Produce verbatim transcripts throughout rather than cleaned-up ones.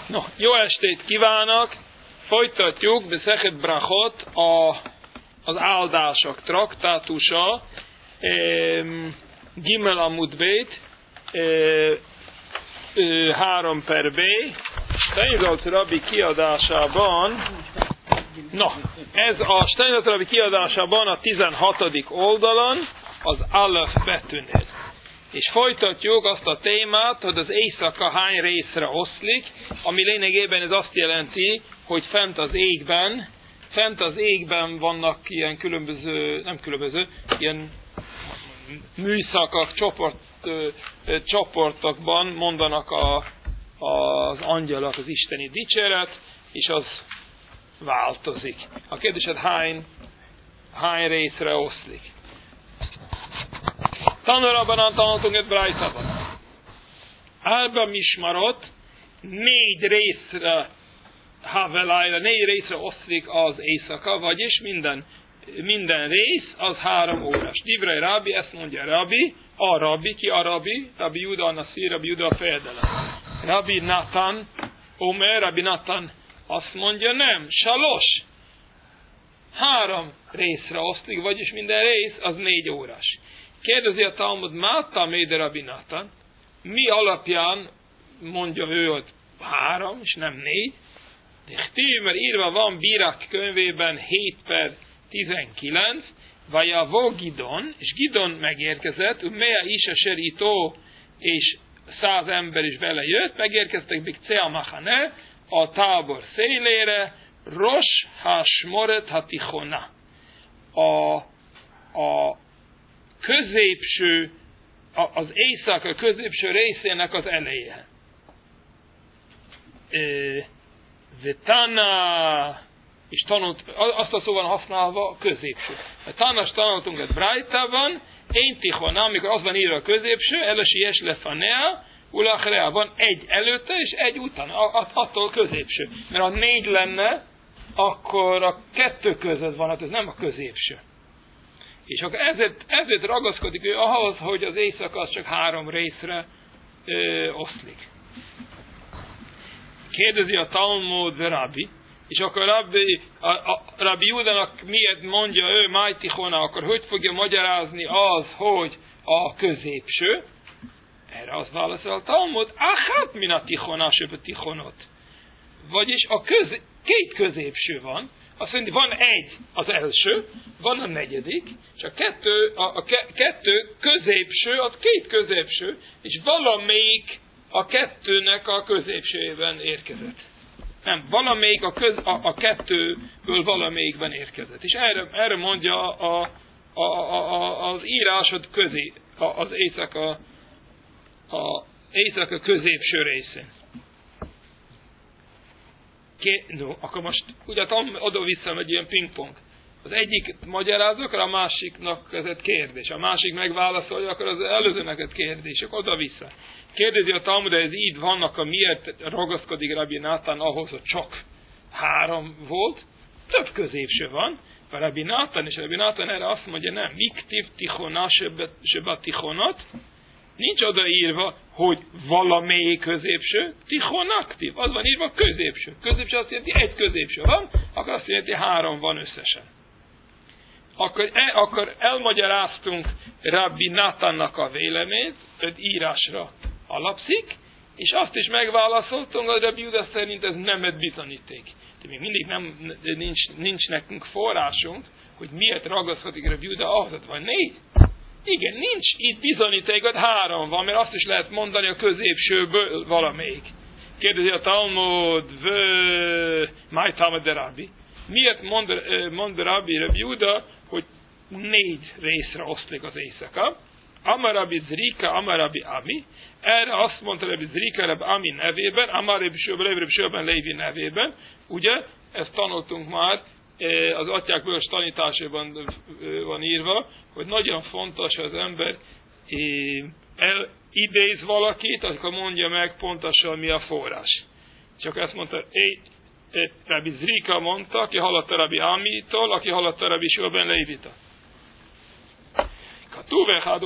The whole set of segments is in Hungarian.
No, jó estét kívánok! Folytatjuk Beszechet Brachot, a, az áldások traktátusa, e, Gimel Amud Beit, e, e, három per B. Steinsaltz Rabbi kiadásában, no, ez a Steinsaltz Rabbi kiadásában a tizenhatodik oldalon, az Aleph betűnél. És folytatjuk azt a témát, hogy az éjszaka hány részre oszlik, ami lényegében ez azt jelenti, hogy fent az égben, fent az égben vannak ilyen különböző, nem különböző, ilyen műszakok, csoport, ö, ö, csoportokban mondanak a, az angyalok az isteni dicséret, és az változik. A kérdés, hogy hány, hány részre oszlik. Tanulában tanultunk egy brájtában. Álba Mismarot négy részre Havelájra, négy részre oszlik az éjszaka, vagyis minden, minden rész az három órás. Divrei Rabbi, ezt mondja Rabbi, a Rabbi, ki a Rabbi? Rabbi Juda a Nasi, Rabbi Juda a fejedelem. Rabbi Natan, Omer, Rabbi Natan azt mondja, nem, salos. Három részre oszlik, vagyis minden rész az négy órás. Kérdezi a Talmud, Máta Méde Rabbi Natan, mi alapján mondja ő, hogy három, és nem négy? De Htív, mert írva van Bírák könyvében hét per tizenkilenc, vagy a Vó Gidon, és Gidon megérkezett, Umea Isa Serító, és száz ember is belejött, megérkeztek Bikcea Machane, a tábor szélére, Rosh Hashmoret Hatichona. A, a középső, az éjszaka középső részének az eleje. Vetana, és tanult, azt a szóval használva a középső. A Tanas tanultunk egy brájtában, én tichona, amikor az van írva a középső, elesi es lefanea, ulachrea, van egy előtte és egy utána, attól középső. Mert ha négy lenne, akkor a kettő között van, hát ez nem a középső. És akkor ezért, ezért ragaszkodik ő ahhoz, hogy az éjszaka az csak három részre ö, oszlik. Kérdezi a Talmud Rabbi, és akkor Rabbi, a, a, Rabbi Judának miért mondja ő Májtichona, akkor hogy fogja magyarázni az, hogy a középső? Erre az válaszol a Talmud, Achat min a tichona sebe tichonot. Vagyis a köz, két középső van, azt mondja, van egy az első, van a negyedik, és a kettő, a, a ke, kettő középső, az két középső, és valamelyik a kettőnek a középsőjében érkezett. Nem, valamelyik a, köz, a, a kettőből valamelyikben érkezett. És erre, erre mondja a, a, a, a, az írásod közé, a, az éjszaka, a éjszaka középső részén. Ké, no, akkor most ugye oda-vissza egy ilyen pingpong. Az egyik magyarázok, a másiknak ez egy kérdés. A másik megválaszolja, akkor az előzőnek egy kérdések, oda-vissza. Kérdezi a Talmud, hogy ez így vannak, a miért ragaszkodik Rabbi Natan ahhoz, hogy csak három volt. Több középső van. A Rabbi Natan és Rabbi Natan erre azt mondja, nem, miktiv tichona seba tichonat. Nincs odaírva, hogy valamelyik középső, tichonaktív. Az van írva középső. Középső azt jelenti, egy középső van, akkor azt jelenti, három van összesen. Akkor, e, akkor elmagyaráztunk Rabbi Natannak a véleményt, egy írásra alapszik, és azt is megválaszoltunk, hogy Rabbi Juda szerint ez nem egy bizonyíték. De még mindig nem, nincs, nincs nekünk forrásunk, hogy miért ragaszkodik Rabbi Juda ahhoz, vagy négy. Igen, nincs itt bizonyíték, hogy három van, mert azt is lehet mondani a középsőből valamelyik. Kérdezi a Talmud, máj Talmud de Rabbi. Miért mond, mond Rabbi, Rabbi Juda, hogy négy részre oszlik az éjszaka? Amar Rabbi Zrika, Amar Rabbi Ami. Erre azt mondta Rabbi Zrika, Rabbi Ami nevében, Amar Rabbi Sőben Lévi nevében. Ugye, ezt tanultunk már, az atyák bölcs tanításában van írva, hogy nagyon fontos, hogy az ember elidéz valakit, akkor mondja meg pontosan mi a forrás. Csak ezt mondta, Rabbi Zrika mondta, aki hallotta Rabbi Amitól, aki hallotta Rabbi Sőben Lévitől.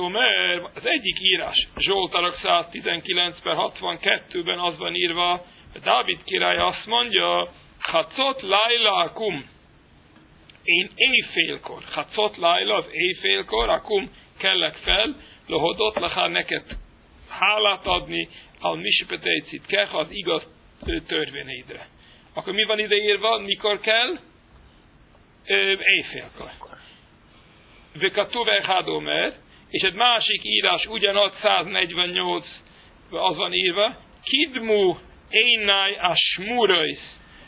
Az egyik írás, Zsoltárok száztizenkilenc per hatvankettőben az van írva, Dávid király azt mondja, Hacot Laila Akum, én éjfélkor, Hacot Laila, az éjfélkor, Akum, kellek fel, lohodott lehár neked hálát adni, al misipetejcit kech, az igaz törvényeidre. Akkor mi van ide írva, mikor kell? Éjfélkor. Vekatuve Hadomer, és egy másik írás, ugyanaz száznegyvennyolc, az van írva, Kidmu Einai Asmurais,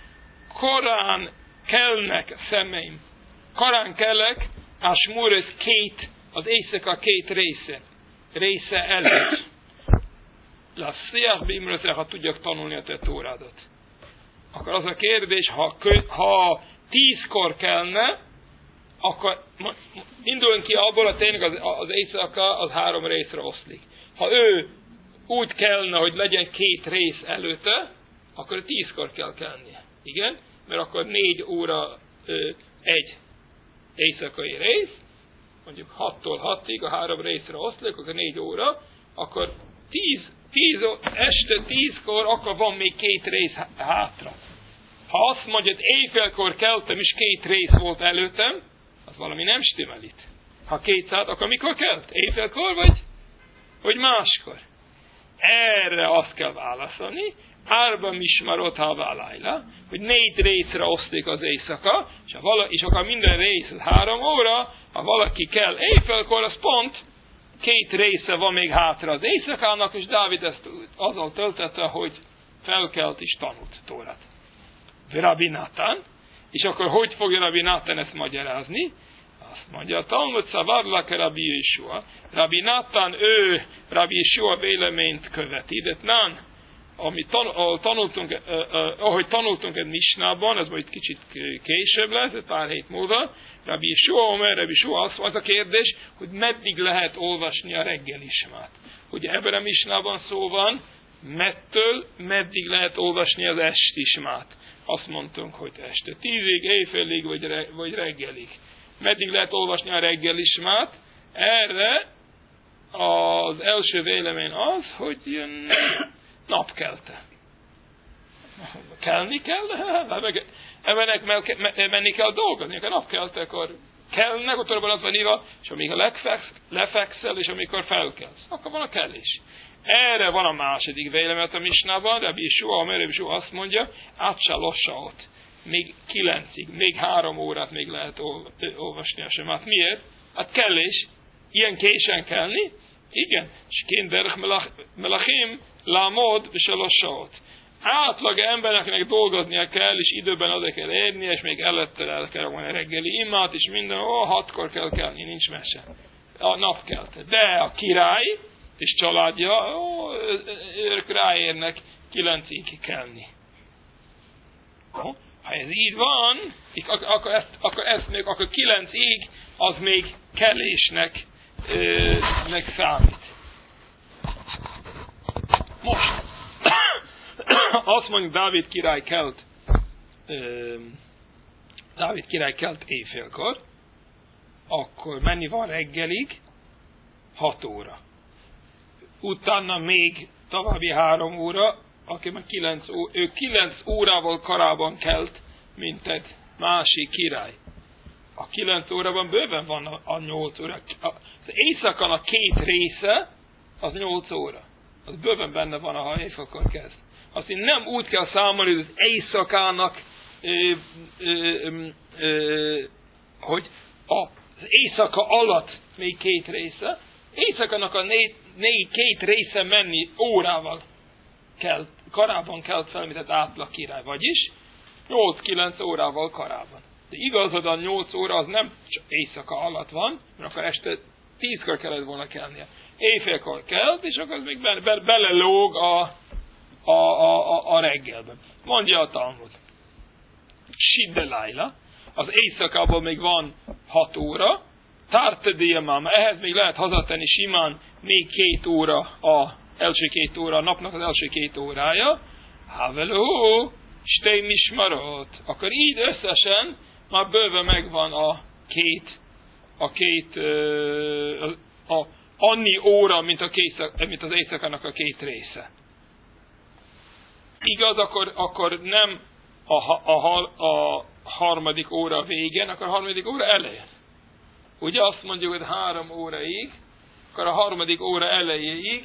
korán kelnek szemeim, korán kellek, Asmurais két, az éjszaka két része, része előtt. Lassziach bimrösze, ha tudjak tanulni a te tórádat. Akkor az a kérdés, ha, ha tízkor kellene, akkor induljunk ki abból, a tényleg az, az éjszaka az három részre oszlik. Ha ő úgy kellene, hogy legyen két rész előtte, akkor tízkor kell kelnie. Igen? Mert akkor négy óra ö, egy éjszakai rész, mondjuk hattól hatig a három részre oszlik, akkor négy óra, akkor tíz, tíz, este tízkor, akkor van még két rész hátra. Ha azt mondja, hogy éjfélkor keltem, és két rész volt előttem, az valami nem stimmel itt. Ha kétszáz, akkor mikor kelt? Éjfélkor, vagy, vagy máskor? Erre azt kell válaszolni, árba mismarot haválájla, hogy négy részre osztik az éjszaka, és, ha vala, és akkor minden rész három óra, ha valaki kell éjfélkor, az pont két része van még hátra az éjszakának, és Dávid ezt azzal töltette, hogy felkelt és tanult Tórát. Rabbi Nátán, és akkor hogy fogja Rabbi Nátán ezt magyarázni? Azt mondja, a Talmud szavarlak Rabbi Jeshua. Rabbi Nátán, ő Rabbi Jeshua véleményt követi, de nán, amit tan- tanultunk, eh, eh, ahogy tanultunk egy misnában, ez majd kicsit később lesz, egy pár hét múlva, Rabbi Jeshua, Omer, Rabbi Jeshua, az, az a kérdés, hogy meddig lehet olvasni a reggelismát. Ugye ebben a misnában szó van, mettől meddig lehet olvasni az estismát. Azt mondtunk, hogy este tízig, éjfélig, vagy, re, vagy reggelig. Meddig lehet olvasni a reggelismát? Erre az első vélemény az, hogy jön napkelte. Kelni kell? Embernek menni kell dolgozni. A napkeltekor kellnek, utána az van írva, és amikor lefekszel, és amikor felkelsz. Akkor van a kellés. Erre van a második vélemény a misnában, Rabbi Jeshua, Rabbi Jeshua azt mondja, átsa lossaot, még kilencig, még három órát még lehet olvasni a semát. Miért? Hát kellés, ilyen későn kelni, igen, és kén derech melachim lámod és a lossaot. Átlag embereknek dolgoznia kell, és időben oda kell érni, és még előtte el kell volna reggeli imát, és minden, ó, hatkor kell kelni, nincs mese. A nap kelte. De a király és családja, ó, ők ráérnek kilencig kelni. Ha ez így van, akkor, ezt, akkor, ezt még, akkor kilencig az még kellésnek ö, meg számít. Most azt mondjuk, Dávid király kelt ö, Dávid király kelt éjfélkor, akkor menni van reggelig? hat óra. Utána még további három óra, aki meg kilenc óra, ő kilenc órával korábban kelt, mint egy másik király. A kilenc órában bőven van a, a nyolc óra. Az éjszakan a két része, az nyolc óra. Az bőven benne van, ha éjfélkor kezd. Azt én nem úgy kell számolni, hogy az éjszakának, ö, ö, ö, hogy az éjszaka alatt még két része, éjszakának a négy, négy két része menni órával kell, korábban kell fel, mint egy átlag király, vagyis nyolc-kilenc órával korábban. De igazad, a nyolc óra az nem csak éjszaka alatt van, mert akkor este tízkor kellett volna kelnie. Éjfélkor kelt, és akkor még be, be, belelóg a, a, a, a, a reggelben. Mondja a Talmud. Siddelájla, az éjszakában még van hat óra, tártedémám, ehhez még lehet hazatenni simán még két óra, a első két óra, a napnak az első két órája. Haveló, stej mismarot. Akkor így összesen már bőve megvan a két, a két, a, a, annyi óra, mint, a két, mint az éjszakának a két része. igaz, akkor, akkor nem a, a, a harmadik óra végén, akkor a harmadik óra elején. Ugye azt mondjuk, hogy három óraig, akkor a harmadik óra elejéig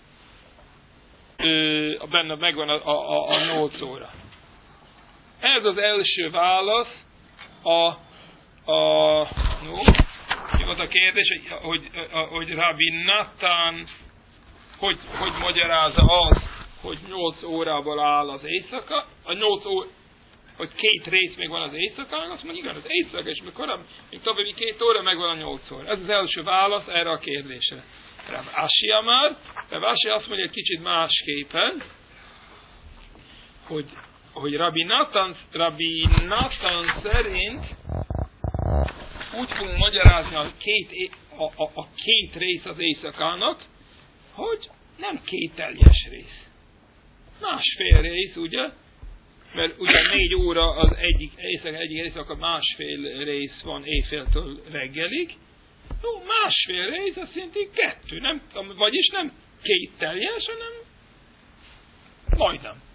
ö, benne megvan a, a, a nyolc óra. Ez az első válasz a, a no, mi volt a kérdés, hogy, hogy, hogy Rabbi Natan hogy, hogy magyarázza az, hogy nyolc órából áll az éjszaka, a nyolc óra, hogy két rész még van az éjszakán, azt mondja, igen, az éjszaka, és mikor még további két óra megvan a nyolc óra. Ez az első válasz erre a kérdésre. Rav Ashi Amar, Rav Ashi azt mondja egy kicsit másképpen, hogy, hogy Rabbi Natan, Rabbi Natan szerint úgy fogunk magyarázni a két, a, a, a két rész az éjszakának, hogy nem két teljes rész. Másfél rész, ugye? Mert ugye négy óra az egyik éjszaka, egyik rész, akkor másfél rész van éjféltől reggelig. No, másfél rész azt jelenti kettő, nem, vagyis nem két teljes, hanem majdnem.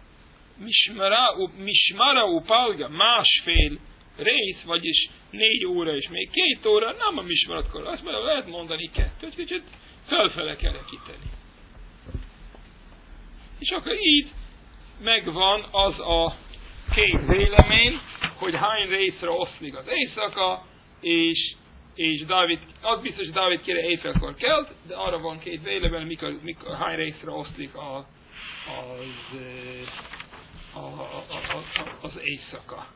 Mismara upalga, másfél rész, vagyis négy óra és még két óra, nem a mismaratkor. Azt mondja, lehet mondani kettőt, kicsit felfele kerekíteni. És akkor így megvan az a két vélemény, hogy hány részre oszlik az éjszaka, és, és Dávid, az biztos, hogy Dávid kére éjfélkor kelt, de arra van két vélemény, mikor, mikor, hány részre oszlik a, az, a, a, a, a, az éjszaka.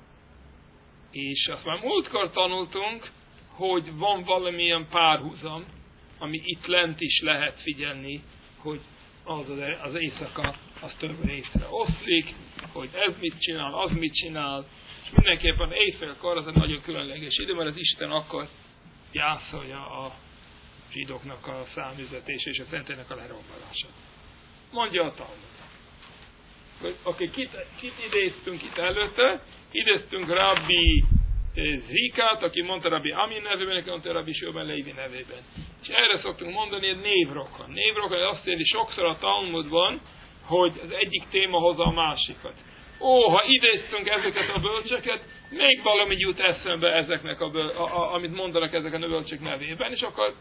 És azt már múltkor tanultunk, hogy van valamilyen párhuzam, ami itt lent is lehet figyelni, hogy az, az éjszaka az több részre oszlik, hogy ez mit csinál, az mit csinál, és mindenképpen éjfélkor az egy nagyon különleges idő, mert az Isten akkor gyászolja a zsidóknak a számüzetés és a szentélynek a lerombolása. Mondja a Talmud. Oké, okay, kit, kit idéztünk itt előtte? Idéztünk Rabbi Zrikát, aki mondta Rabbi Amin nevében, aki mondta Rabbi Shimon Lévi nevében. És erre szoktunk mondani, hogy névrokon. Névrokon azt jelenti sokszor a Talmudban, hogy az egyik téma hozza a másikat. Ó, ha idéztünk ezeket a bölcseket, még valami jut eszembe ezeknek, a, böl- a, a, amit mondanak ezeken a bölcsök nevében, és akkor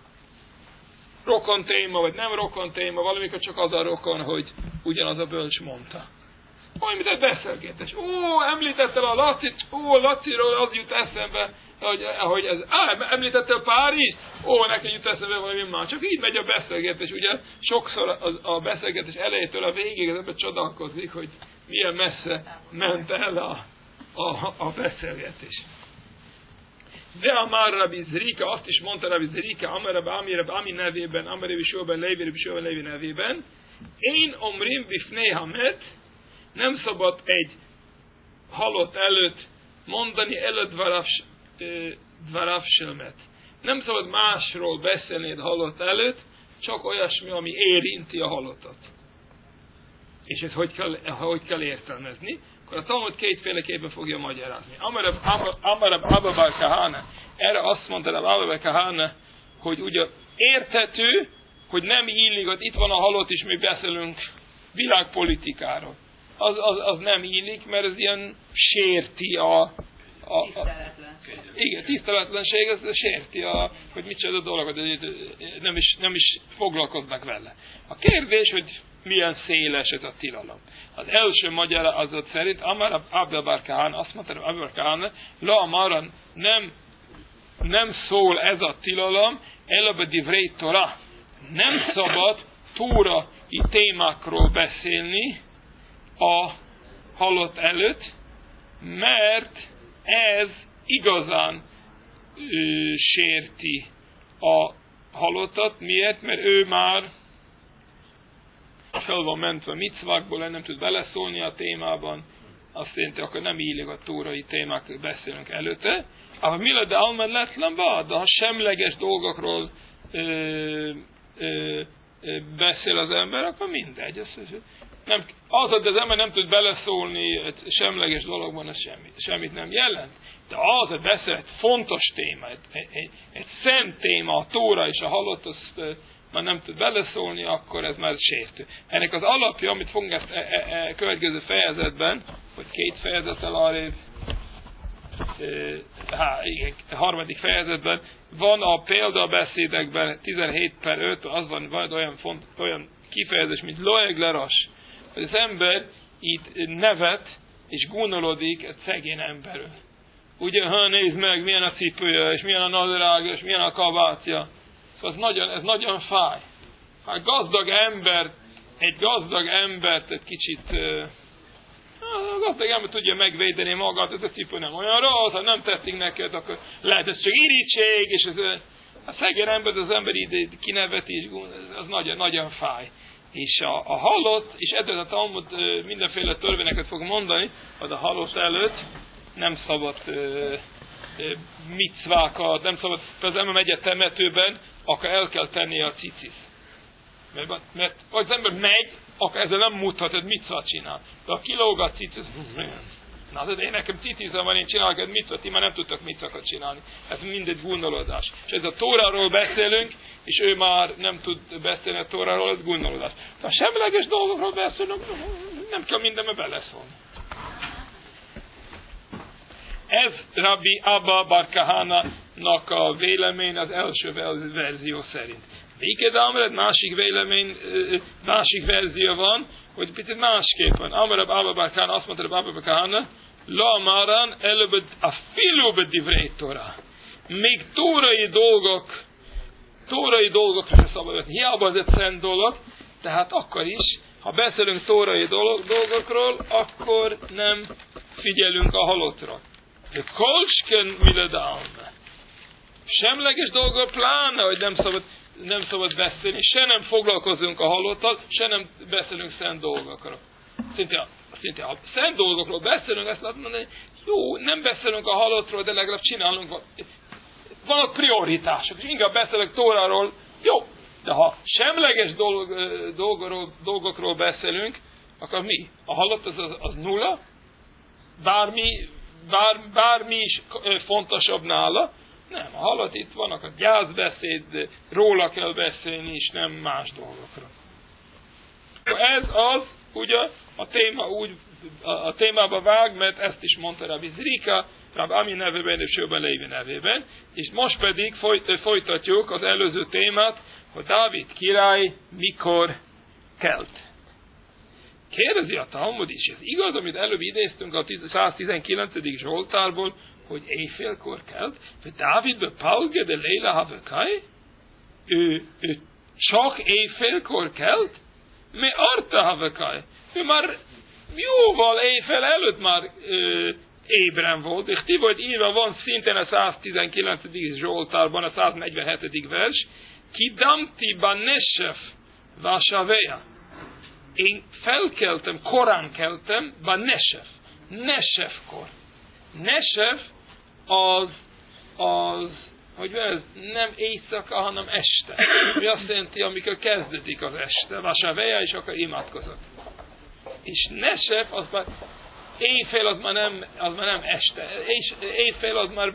rokon téma, vagy nem rokon téma, valamikor csak az a rokon, hogy ugyanaz a bölcs mondta. Olyan, mint egy beszélgetés. Ó, említettel a Lacit, ó, Laciról az jut eszembe, hogy, hogy ez, á, említettel Párizs, ó, neki jut eszembe valami más. Csak így megy a beszélgetés, ugye sokszor a, a beszélgetés elejétől a végig az ember csodálkozik, hogy milyen messze ment el a, a, a beszélgetés. De a már Rabbi Zrika, azt is mondta Rabbi Zrika, Amarab Amirab Ami nevében, Amarab Shimon Lévi, Rabbi Shimon Lévi nevében, én omrim bifnei hamet, nem szabad egy halott előtt mondani előtt dvaravselmet. Nem szabad másról beszélni egy halott előtt, csak olyasmi, ami érinti a halottat. És ezt hogy kell, hogy kell értelmezni? Akkor a Talmud kétféleképpen fogja magyarázni. Amarab Abba bar Kahana, erre azt mondta a Abba bar Kahana, hogy ugye érthető, hogy nem illik, hogy itt van a halott, és mi beszélünk világpolitikáról. Az, az, az nem illik, mert ez ilyen sérti a... a, a igen, tiszteletlenség, ez sérti a, hogy micsoda dolog, nem is, nem is foglalkoznak vele. A kérdés, hogy milyen széles ez a tilalom. Az első magyarázat szerint, Amar Abba bar Kahana, azt mondta, Abba bar Kahana, la amaran nem, nem szól ez a tilalom, elebe divrei Torah. Nem szabad tórai témákról beszélni a halott előtt, mert ez igazán ő, sérti a halottat. Miért? Mert ő már fel van mentve micvákból, nem tud beleszólni a témában, azt jelenti, akkor nem illik a tórai témákról beszélünk előtte. Ám mi de almed letlen bár, de ha semleges dolgokról ö, ö, ö, beszél az ember, akkor mindegy. Ez, ez, nem, az, hogy az ember nem tud beleszólni egy semleges dologban, az semmit, semmit nem jelent. De az, hogy beszél egy fontos téma, egy, egy, egy szent téma, a Tóra és a halott, azt már nem tud beleszólni, akkor ez már sértő. Ennek az alapja, amit fogunk ezt e, e, e, következő fejezetben, hogy két fejezettel arrébb, e, há, igen, a harmadik fejezetben, van a példabeszédekben tizenhét per öt, az van, van olyan, font, olyan kifejezés, mint loegleras, hogy az ember itt nevet és gúnolodik egy szegény emberről. Ugye, ha nézd meg, milyen a cipője, és milyen a nadrágja, és milyen a kabátja. Szóval ez nagyon, ez nagyon fáj. Ha gazdag ember, egy gazdag embert egy kicsit, a gazdag ember tudja megvédeni magát, ez a cipő nem olyan rossz, ha nem tetszik neked, akkor lehet ez csak irítség, és ez, a szegény ember, az ember ide kineveti, az nagyon, nagyon fáj. És a, a halott, és ebből a Talmud mindenféle törvényeket fog mondani, hogy a halott előtt nem szabad ö, ö, micvákat, nem szabad, az ember megy a temetőben, akkor el kell tennie a cicit. Mert, mert ha az ember megy, akkor ezzel nem mutat, hogy micvát csinál. De ha kilóg a cicit, na, de én nekem cicizem van, én csinálok egy micvát, ti már nem tudtak micvakat csinálni. Ez mindegy gondolodás. És ez a Tóráról beszélünk, és ő már nem tud beszélni a Tóráról, ez gondolodás. Ha semleges dolgokról beszélünk, nem kell mindenbe beleszólni. Ez Rabbi Abba bar Kahana-nak a vélemény az első verzió szerint. Véged Amred másik vélemény, másik verzió van, hogy picit másképpen. Amrab Abba bar Kahana, azt mondta Rabbi Abba bar Kahana, la maran előbb a filóbe divrei Torah. Még tórai dolgok, tórai dolgok sem szabad. Hiába ez egy szent dolog, tehát akkor is, ha beszélünk tórai dolgokról, akkor nem figyelünk a halottra. De kolsken miledalme. Semleges dolgok pláne, hogy nem szabad, nem szabad beszélni, se nem foglalkozunk a halottal, se nem beszélünk szent dolgokról. Szinte, szinte a szent dolgokról beszélünk, ezt lehet mondani, jó, nem beszélünk a halottról, de legalább csinálunk. Vannak prioritások, és inkább beszélek Tóráról, jó, de ha semleges dolg, dolgokról, dolgokról beszélünk, akkor mi? A halott az, az, az nulla? Bármi Bár, bármi is fontosabb nála. Nem, a halott itt vannak a gyászbeszéd, róla kell beszélni, és nem más dolgokra. Ez az, ugye, a téma úgy, a, a témába vág, mert ezt is mondta Rabbi Zrika, Rabbi Ami nevében és Jóban Lévi nevében, és most pedig folyt, folytatjuk az előző témát, hogy Dávid király mikor kelt. Kérdezi a Talmud is, ez igaz, amit előbb idéztünk a száztizenkilencedik Zsoltárból, hogy éjfélkor kelt, hogy Dávidbe Paulge de Leila Havekai, ő, ő csak éjfélkor kelt, mi Arta Havekai, ő már jóval éjfél előtt már ö, ébren volt, és ti volt írva van szintén a száztizenkilencedik Zsoltárban, a száznegyvenhetedik vers, Kidamti Banesef Vasaveja. Én felkeltem, korán keltem, ba Nesef. Nesefkor. Nesef az, az, hogy ez nem éjszaka, hanem este. Mi azt jelenti, amikor kezdődik az este. Vasaveja, és akkor imádkozott. És Nesef, az már éjfél, az már nem, az már nem este. Éjfél az már,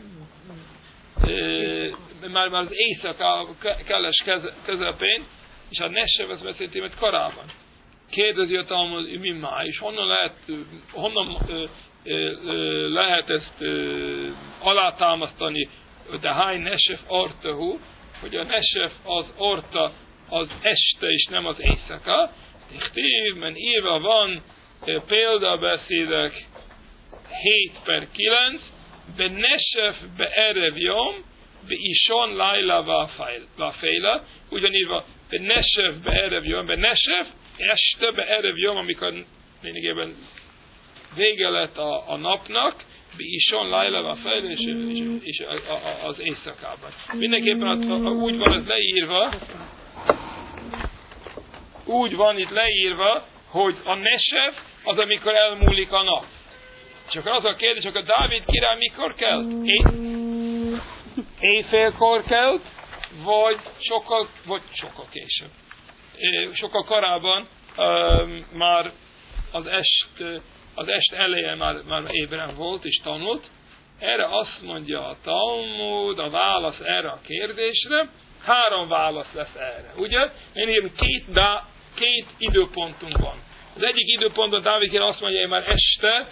e, már, már az éjszaka keles közepén, és a Nesef, az beszélti, mert korábban. Kérdezi a Talmud, mi már, és honnan lehet, honnan ö, ö, ö, lehet ezt ö, alátámasztani, de hány Nesef Artahu, hogy a Nesef az Orta az este, és nem az éjszaka. Ichtív, írva van példabeszédek hét per kilenc, be Nesef be Erev Yom, be Ison Laila Vaféla, ugyanírva be Nesef be Erev Yom, be Nesef, este be Erev Yom, amikor lényegében vége lett a, a napnak, be Ison Laila Vaféla, és, és, és a, a, az éjszakában. Mindenképpen a, a, úgy van ez leírva, úgy van itt leírva, hogy a Nesef az, amikor elmúlik a nap. Csak az a kérdés, hogy a Dávid király mikor kelt? É- éjfélkor kelt, vagy sokkal, vagy sokkal később. É, sokkal korábban uh, már az est, az est eleje már, már ébren volt és tanult. Erre azt mondja a Talmud, a válasz erre a kérdésre, Három válasz lesz erre. Ugye? Én írom, két, dá, két időpontunk van. Az egyik időpontban Dávid kér azt mondja, én már este,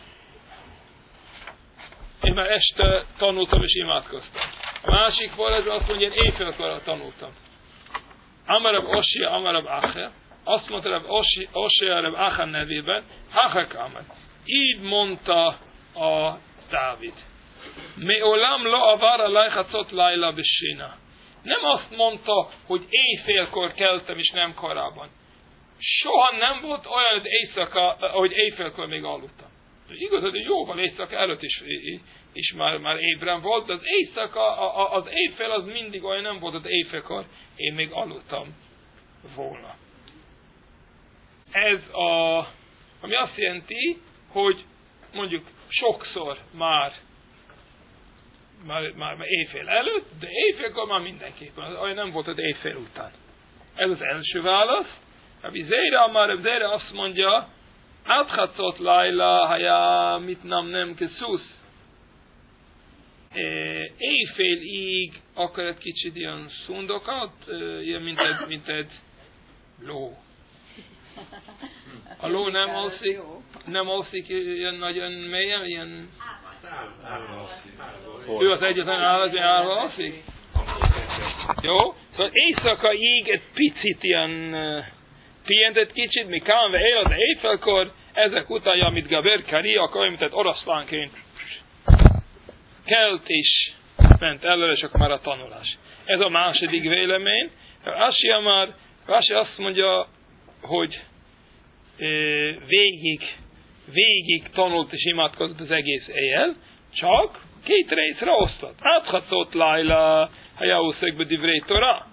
én már este tanultam és imádkoztam. A másik forrásban azt mondja, én éjfélkor tanultam. Amarab Osia, Amarab Ache, azt mondta Reb Osia Reb Ache nevében, Hachak Amar. Így mondta a Dávid. Meolam lo avar alaj chatzot laila b'shina. Nem azt mondta, hogy éjfélkor keltem és nem korábban. Soha nem volt olyan, hogy éjszaka, hogy éjfélkor még aludtam. Igaz, hogy jóval éjszaka előtt is, is már, már ébren volt, de az éjszaka, az éjfél az mindig olyan nem volt, hogy éjfélkor én még aludtam volna. Ez a, ami azt jelenti, hogy mondjuk sokszor már Már, már, már éjfél előtt, de éjfélkor már mindenképpen, olyan nem volt, hogy éjfél után. Ez az első válasz. Rabbi Zéra, már Rabbi Zéra azt mondja, áthatszott Laila, haja mit nem nem keszusz. Éjfélig akar egy kicsit ilyen szundokat, ilyen mint egy, mint egy ló. A ló nem alszik, nem alszik ilyen nagyon mélyen, ilyen... Ő az egyetlen állat, ami állva alszik? Jó? Szóval éjszakaig egy picit ilyen uh, pihent egy kicsit, mi kánve él az éjfélkor, ezek után, amit Gaber Kari, akkor mint egy oroszlánként kelt és ment előre, és akkor már a tanulás. Ez a második vélemény. Asi már, Asi azt mondja, hogy uh, végig végig tanult és imádkozott az egész éjjel, csak két részre osztott. Áthatott Laila, ha jahuszökbe divrei Tora.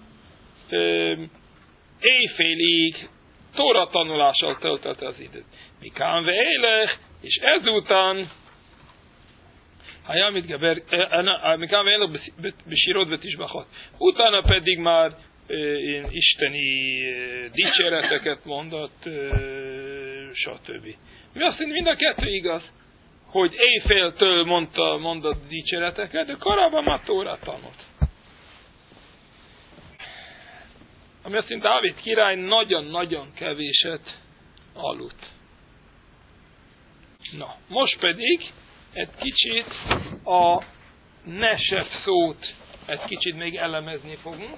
Éjfélig Tóra tanulással töltötte az időt. Mikán vélech, és ezután ha jamit geber, mikán vélech besírod vetisbachot. Utána pedig már én isteni dicséreteket mondott, stb. Mi azt mondja, mind a kettő igaz, hogy éjféltől mondta, mondott dicséreteket, de korábban már Tórát tanult. Ami azt mondja, Dávid király nagyon-nagyon kevéset aludt. Na, most pedig egy kicsit a nesef szót egy kicsit még elemezni fogunk.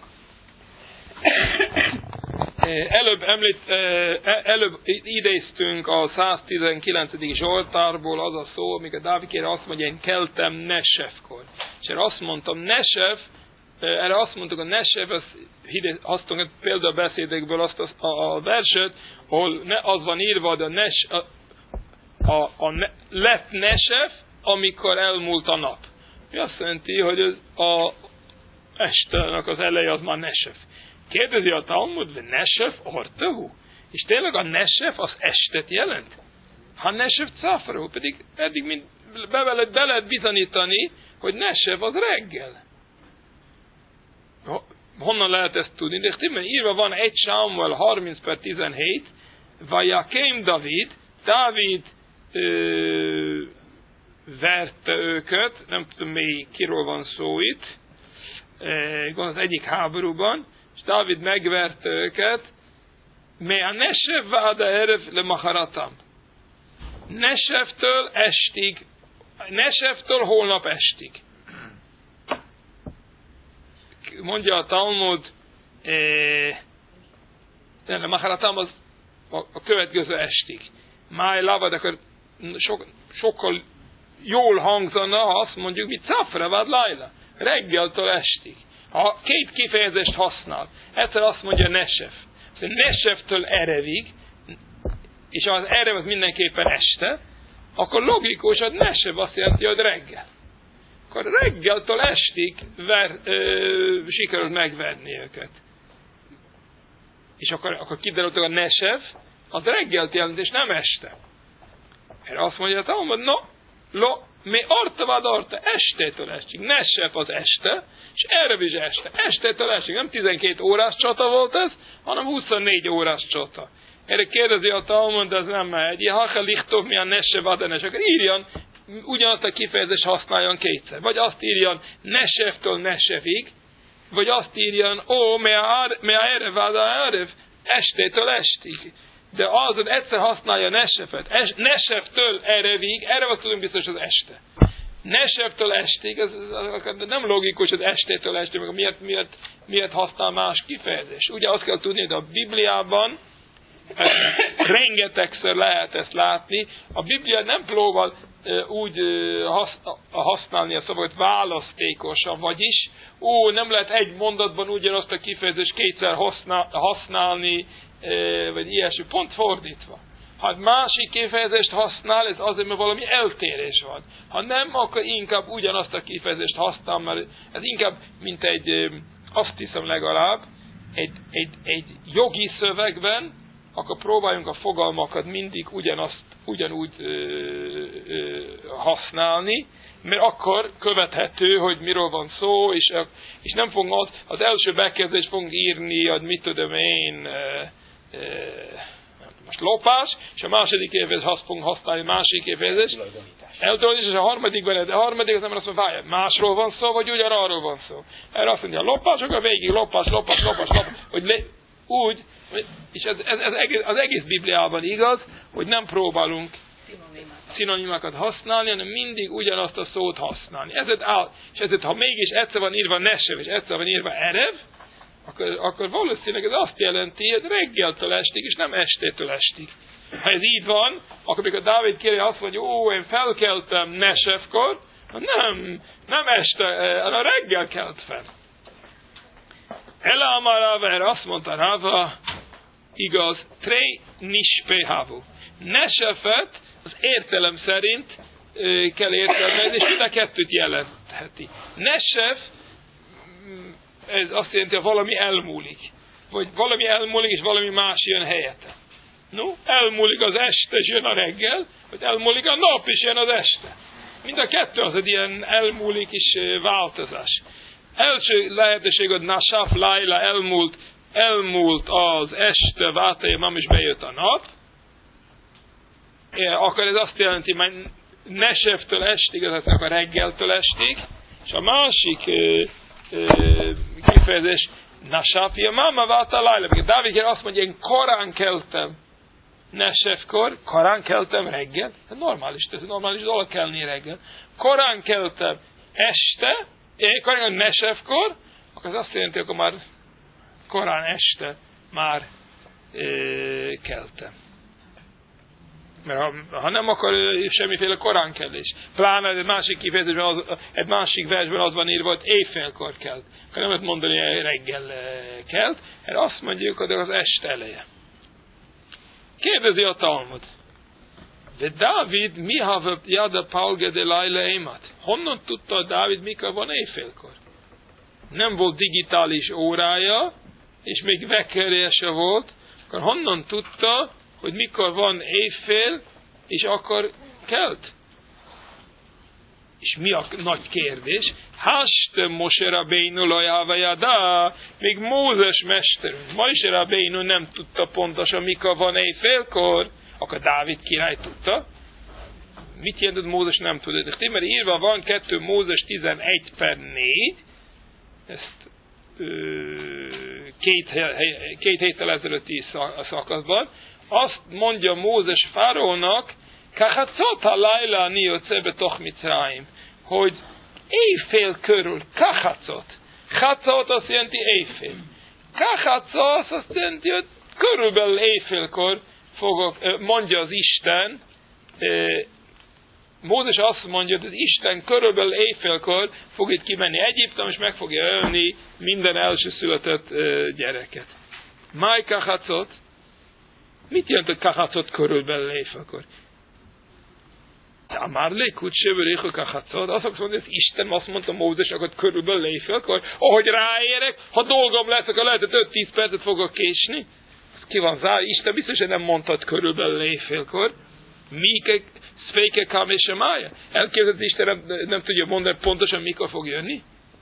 Előbb, említ, előbb idéztünk a száztizenkilencedik zsoltárból az a szó, amikor Dávid kére azt mondja, én keltem nesefkor. És erre azt mondtam, nesef, erre azt mondtuk, a nesef, hoztunk egy példabeszédekből azt a, a verset, ahol ne, az van írva, de nes, a, a, a ne, lett nesef, amikor elmúlt a nap. Mi azt jelenti, hogy az a estelnek az eleje az már nesef. Kérdezi a Talmud, hogy nesef ortahu? És tényleg a nesef az estet jelent? Ha nesef cáfaró, pedig eddig mind be, be lehet bizonyítani, hogy nesef az reggel. Honnan lehet ezt tudni? De tényleg írva van egy Sámuel harminc per tizenhét, Vajakem David, Dávid ö, verte őket, nem tudom még kiről van szó itt, az egyik háborúban, és Dávid megverte őket, mely a nesef váda erev le maharatam. Neseftől estig, neseftől holnap estig. Mondja a Talmud, eh, le maharatam az a, a következő estig. Máj lavad, akkor sok, sokkal jól hangzana, ha azt mondjuk, mi cafra vád lájla. Reggeltől estig. Ha két kifejezést használ, egyszer azt mondja nesef. Neseftől erevig, és az erev az mindenképpen este, akkor logikus, hogy nesef azt jelenti, hogy reggel. Akkor reggeltől estig ver, ö, sikerült megverni őket. És akkor, akkor kiderült, hogy a nesef az reggelt jelent, és nem este. Erre azt mondja, hogy no, lo, mi arta vad arta, estétől estig. Nesef az este, és erre is este. Estétől estig. Nem tizenkét órás csata volt ez, hanem huszonnégy órás csata. Erre kérdezi a Talmud, de ez nem megy. Ilyen hacha lichtov mi a nesef vadenes. Akkor írjan, ugyanazt a kifejezést használjon kétszer. Vagy azt írjan neseftől nesefig, vagy azt írjan, ó, mea erev áda erev, estétől estig. De azon egyszer használja nesefet. Es, neseftől erevig, erre van tudunk biztos az este. Neseftől estig, ez, ez, ez nem logikus, az estétől estig, meg miért, miért, miért használ más kifejezés. Ugye azt kell tudni, hogy a Bibliában rengetegszer lehet ezt látni. A Biblia nem próbál e, úgy e, használni a szavakat választékosan, vagyis ó, nem lehet egy mondatban ugyanazt a kifejezést kétszer használ, használni, e, vagy ilyesmi, pont fordítva. Ha másik kifejezést használ, ez azért, mert valami eltérés van. Ha nem, akkor inkább ugyanazt a kifejezést használ, mert ez inkább, mint egy, azt hiszem legalább, egy, egy, egy jogi szövegben, akkor próbáljunk a fogalmakat mindig ugyanazt, ugyanúgy ö, ö, használni, mert akkor követhető, hogy miről van szó, és, és nem fogunk az, az első bekezdést fogunk írni, hogy mit tudom én, ö, ö, most lopás, és a második évhez azt fogunk használni, másik évhez. Eltulajdonítás, és a harmadikban, a harmadik az nem azt mondja, másról van szó, vagy ugyanarról van szó. Erre azt mondja, lopás, akkor végig lopás, lopás, lopás, lopás, hogy le, úgy, és ez, ez, ez egész, az egész Bibliában igaz, hogy nem próbálunk szinonimákat használni, hanem mindig ugyanazt a szót használni. Ezért áll, és ezért, ha mégis egyszer van írva nesev, és egyszer van írva erev, akkor, akkor valószínűleg ez azt jelenti, hogy reggeltől estig, és nem estétől estig. Ha ez így van, akkor mikor Dávid kéri azt mondja, ó, én felkeltem nesevkor, nem, nem este, hanem reggel kelt fel. Ela Ráva, erre azt mondta Ráva, igaz, tré nispéhávu. Nesefet az értelem szerint ö, kell értelmezni, és mind a kettőt jelentheti. Nesef, ez azt jelenti, hogy valami elmúlik. Vagy valami elmúlik, és valami más jön helyette. No, elmúlik az este, és jön a reggel, vagy elmúlik a nap, és jön az este. Mind a kettő az egy ilyen elmúlik is változás. Első lehetőség, hogy Nasaf Laila elmúlt, elmúlt az este, váltaja, mam is bejött a nap. Akkor ez azt jelenti, hogy Neseftől estig, ez a reggeltől estig, és a másik ö, ö, kifejezés, Nasafja, mama válta Laila. Dávid azt mondja, én korán keltem. Nesefkor, korán keltem reggel. Ez normális, ez normális dolog kelni reggel. Korán keltem este, én korán nesefkor, akkor ez azt jelenti, akkor már korán este már e, keltem. Mert ha, ha nem, akkor semmiféle koránkelés. Pláne egy másik kifejezésben, az, egy másik versben az van írva, hogy éjfélkor kelt. Akkor nem lehet mondani, hogy reggel kelt, mert azt mondjuk, hogy az este eleje. Kérdezi a Talmud. De Dávid mi havett jada palge de laila émat? Honnan tudta Dávid, mikor van éjfélkor? Nem volt digitális órája, és még vekkerje se volt, akkor honnan tudta, hogy mikor van éjfél, és akkor kelt? És mi a nagy kérdés? Háste Mose Rabbeinu lajáva jadá, még Mózes mesterünk, Mose Rabbeinu nem tudta pontosan, mikor van éjfélkor, akkor Dávid király tudta. Mit jelent, hogy Mózes nem tudta? Mert írva van kettő Mózes tizenegy per négy, ezt ö, két, két héttel ezelőtti szakaszban, azt mondja Mózes Fárónak, Kachatszot ha-laila ni yotze betoch Mitzrayim, hogy éjfél körül, Kachatszot. Kachatszot azt jelenti éjfél. Kachatszot azt jelenti, hogy körülbelül éjfélkor fogok, mondja az Isten, Mózes azt mondja, hogy az Isten körülbelül éjfélkor fog itt kimenni Egyiptom, és meg fogja ölni minden első született gyereket. Máj Kachatszot. Mit jelent, hogy Kachatszot körülbelül éjfélkor? Már lékút sövőrék a Kachatszot. Azt mondja, hogy Isten azt mondta Mózes, akkor körülbelül éjfélkor. Ahogy ráérek, ha dolgom lesz, akkor lehet, hogy öt-tíz percet fogok késni. Ki van zár? Isten biztos, hogy nem mondtad körülbelül éjfélkor. Mike, szféke, kámése, mája. Elképzelt, Isten nem, nem tudja mondani pontosan, mikor fog jönni.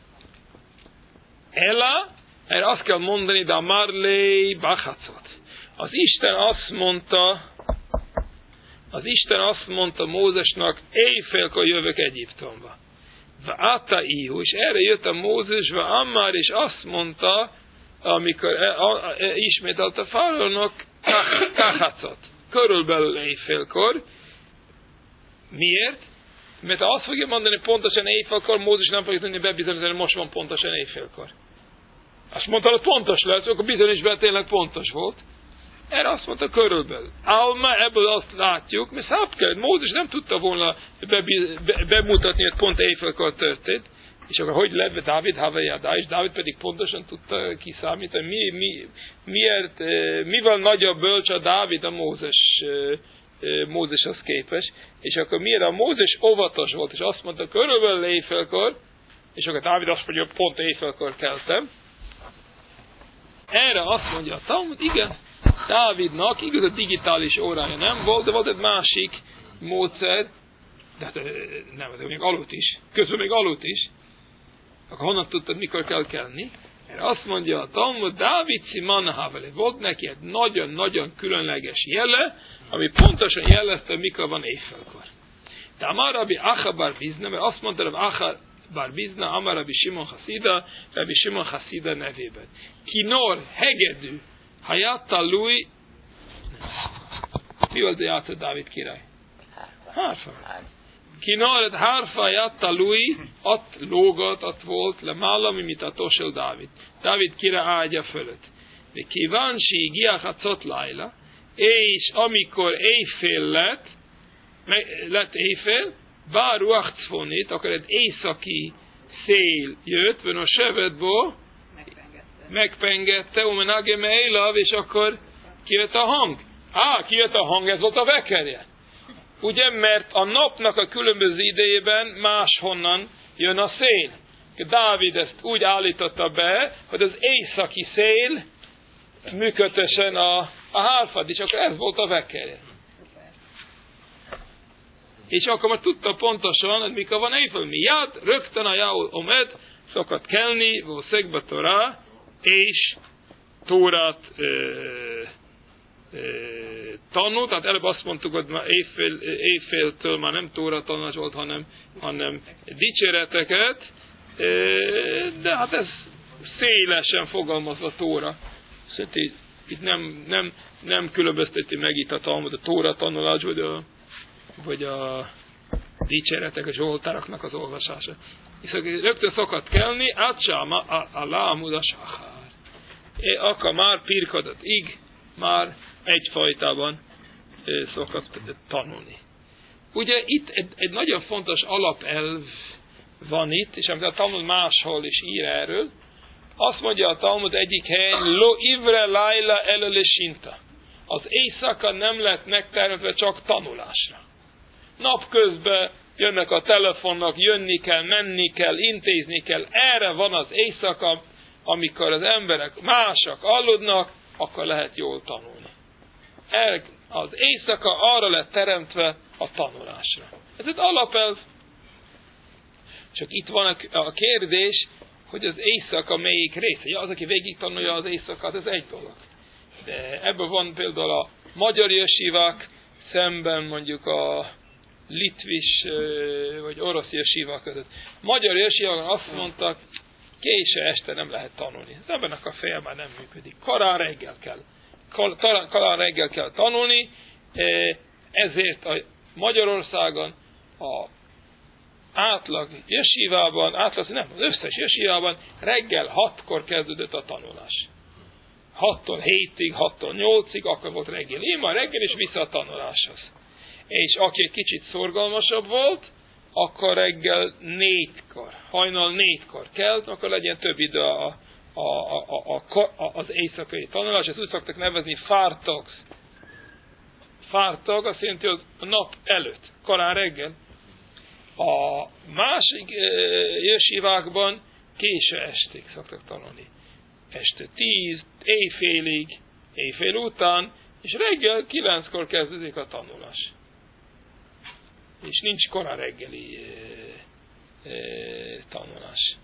Ela, erre azt kell mondani, de a Marley Bachatszot. Az Isten azt mondta, az Isten azt mondta Mózesnak, éjfélkor jövök Egyiptomba. Váta Ihu, és erre jött a Mózes, Ammár, és azt mondta, amikor e, a, e, ismételt a fáraónak Kahacot, körülbelül éjfélkor. Miért? Mert ha azt fogja mondani pontosan éjfélkor, Mózes nem fogja tudni bebizonyítani, hogy most van pontosan éjfélkor. Azt mondta, hogy pontos lesz, akkor bizonyos be tényleg pontos volt. Erre azt mondta körülbelül. Alma, ebből azt látjuk, mert Szápkel, Mózes nem tudta volna be, be, bemutatni, hogy pont éjfélkor történt, és akkor hogy lett Dávid Havajadá, és Dávid pedig pontosan tudta kiszámítani, mi, mi, miért, mivel nagyobb bölcs a Dávid a Mózes, Mózeshez képest, és akkor miért a Mózes óvatos volt, és azt mondta körülbelül éjfélkor, és akkor Dávid azt mondja, pont éjfélkor keltem. Erre azt mondja a Talmud, igen, Dávidnak igaz a digitális órája nem volt, de volt egy másik módszer, de hát nem, de még aludt is, közben még aludt is, akkor honnan tudtad, mikor kell kelni? Erre azt mondja a Talmud, Dávid Siman Havele, volt neki egy nagyon-nagyon különleges jele, ami pontosan jelezte, mikor van éjfélkor. De Amar Rabbi Acha bar Bizna, mert azt mondta Rabbi Acha bar Bizna, Amar Rabbi Simon Haszida, Rabbi Simon Haszida nevében. Kinor, hegedű, Hayat talui, mi volt a játszott Dávid király? Hárfa. Kinor, hárfa Hayat talui, ott lógat, ott volt, lemállam, mint a tosel Dávid. Dávid király ágya fölött. De kívánsi, giachacot lájla, és amikor éjfél lett, lett éjfél, bár ruach cfonit, akkor egy északi szél jött, van a sevedból, megpengette, umenage meilav, és akkor kijött a hang. Á, kijött a hang, ez volt a vekerje. Ugye, mert a napnak a különböző idejében máshonnan jön a szél. Dávid ezt úgy állította be, hogy az északi szél működtesen a, a hárfad, és akkor ez volt a vekerje. És akkor már tudta pontosan, hogy mikor van éjfél. Miatt rögtön a Jaul omed szokott kelni, vószegbe Torá, és Tórát ö, ö, tanult. Tehát előbb azt mondtuk, hogy már éjfél, éjféltől már nem Tóra tanulás volt, hanem, hanem dicséreteket. Ö, de hát ez szélesen fogalmazva Tóra. Szerintem itt nem, nem, nem különbözteti meg itt a Talmud a Tóra tanulás, vagy a, vagy a dicséretek, a zsoltáraknak az olvasása. Hiszen rögtön szokott kelni, átsáma a lámud a sahár. Akkor már pirkadat ig, már egyfajtában szokott tanulni. Ugye itt egy, egy nagyon fontos alapelv van itt, és amit a Talmud máshol is ír erről, azt mondja a Talmud egyik helyen, lo ivre laila elelesinta. Az éjszaka nem lett megteremtve csak tanulásra. Napközben jönnek a telefonnak, jönni kell, menni kell, intézni kell. Erre van az éjszaka, amikor az emberek mások aludnak, akkor lehet jól tanulni. Er, az éjszaka arra lett teremtve a tanulásra. Ez egy alapelv. Csak itt van a kérdés, hogy az éjszaka melyik része. Ja, az, aki végig tanulja az éjszakát, ez egy dolog. De ebből van például a magyar jesivák szemben mondjuk a litvis vagy orosz jesivák között. Magyar jesivák azt mondtak, késő este nem lehet tanulni. Az embernek a feje már nem működik. Korán reggel kell. Korán reggel kell tanulni, ezért a Magyarországon a átlag jesivában, átlag, nem, az összes jesivában reggel hatkor kezdődött a tanulás. hattól hétig, hattól nyolcig, akkor volt reggel. Én már reggel is vissza a tanuláshoz. És aki egy kicsit szorgalmasabb volt, akkor reggel négykor, hajnal négykor kelt, akkor legyen több idő a, a, a, a, a, az éjszakai tanulás. Ezt úgy szoktak nevezni fártagsz. Fártag azt jelenti, hogy a nap előtt, korán reggel. A másik e, jesívákban késő estig szoktak tanulni. Este tíz, éjfélig, éjfél után, és reggel kilenckor kezdődik a tanulás. És nincs korán reggeli e, e, tanulás.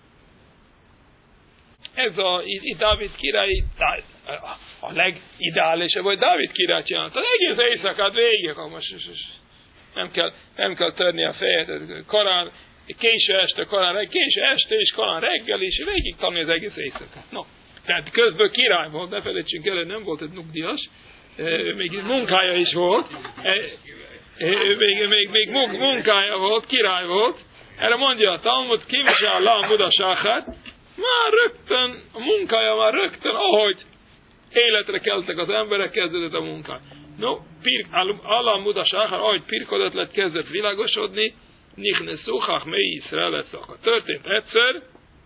Ez a Dávid király a legideálisabb, hogy Dávid király csinálta. Az egész éjszakát végig, most nem kell, nem kell törni a fejet, korán késő este, korán reggel, késő este és korán reggel, és végig tanulni az egész éjszakát. No. Tehát közben király volt, ne felejtsünk el, nem volt egy nyugdíjas, még munkája is volt, még, még, még munkája volt, király volt. Erre mondja a Talmud, kivisel la mudasachát, már rögtön, a munkája már rögtön, ahogy életre keltek az emberek, kezdődött a munka. No, Allah mudasachát, ahogy pirkodat lett, kezdett világosodni, nichne szuchach mei Iszrael lett szaka. Történt egyszer,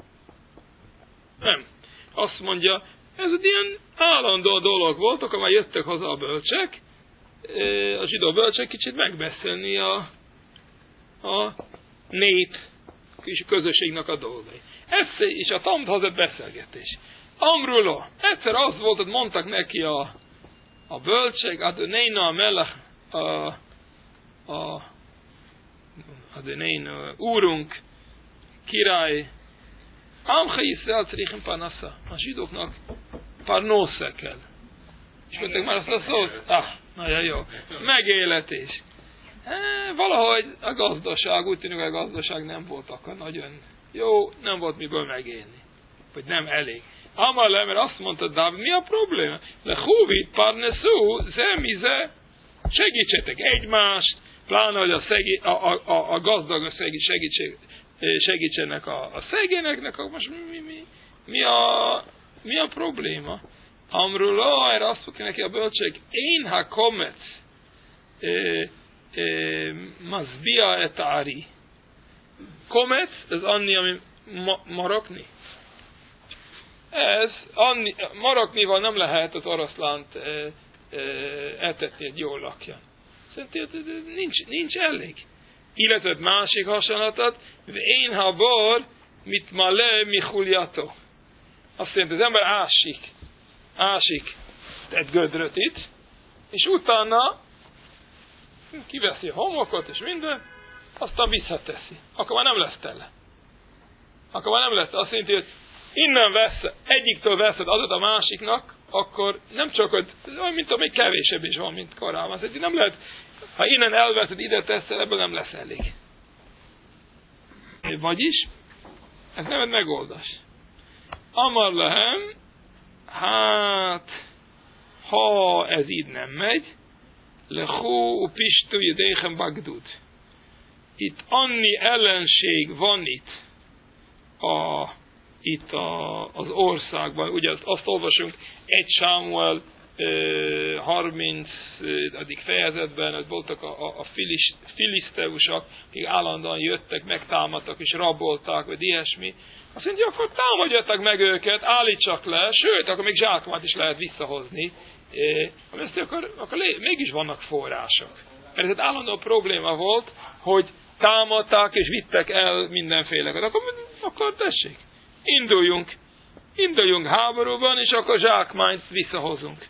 nem. Azt mondja, ez egy ilyen állandó dolog volt, akkor már jöttek haza a bölcsek, a zsidó bölcsek kicsit megbeszélni a, a nép és közösségnek a dolgai. Ez is a Talmud hozott beszélgetés. Amruló, egyszer az volt, hogy mondtak neki a, a bölcsek, Adonai a melech, a, a Adonai úrunk, király, Amcha Yisrael tzrichim parnassa. A zsidóknak parnossa kell. Ismertek már azt a szót? Ah, nagyon jó. Megéletés. E, valahogy a gazdaság, úgy tűnik, hogy a gazdaság nem volt akkor nagyon jó, nem volt miből megélni. Vagy nem elég. Amar le, mert azt mondta Dávid, mi a probléma? Le húvit parneszú, zemize, segítsetek egymást, pláne, hogy a, szegé, a, a, a, a gazdag a segítség, segítsenek a, a szegényeknek, akkor most mi, mi, mi, a, mi a probléma? Amruló, erre azt mondja neki a bölcség, én ha komec mazbia et ári. Komec, ez annyi, ami ma, marokni. Ez, annyi, maroknival nem lehet az oroszlánt e, e, etetni, hogy jól lakjon. Szerintem nincs, nincs elég. Illetve másik hasonlatot, én ha bor, mit ma le mi huljató. Azt jelenti, az ember ásik, ásik egy gödröt itt, és utána kiveszi a homokot és minden, aztán visszateszi. Akkor már nem lesz tele. Akkor már nem lesz. Azt jelenti, hogy innen vesz, egyiktől veszed adod a másiknak, akkor nem csak, hogy mint tudom, még kevésebb is van, mint korábban. Azt nem lehet, ha innen elveszed, ide teszel, ebből nem lesz elég. Vagyis, ez nem egy megoldás. Amar lehem, hát, ha ez így nem megy, lehú pistu jedéhem bagdud. Itt annyi ellenség van itt, a, itt a, az országban, ugye azt, azt olvasunk, egy Sámuel harmincadik fejezetben, ott voltak a, a, a filis, filiszteusok, akik állandóan jöttek, megtámadtak és rabolták, vagy ilyesmi. Azt mondja, akkor támadjatok meg őket, állítsak le, sőt, akkor még zsákmát is lehet visszahozni. Ezt akkor, akkor lé, mégis vannak források. Mert ez egy állandó probléma volt, hogy támadták és vittek el mindenféleket. Akkor, akkor tessék, induljunk. Induljunk háborúban, és akkor zsákmányt visszahozunk.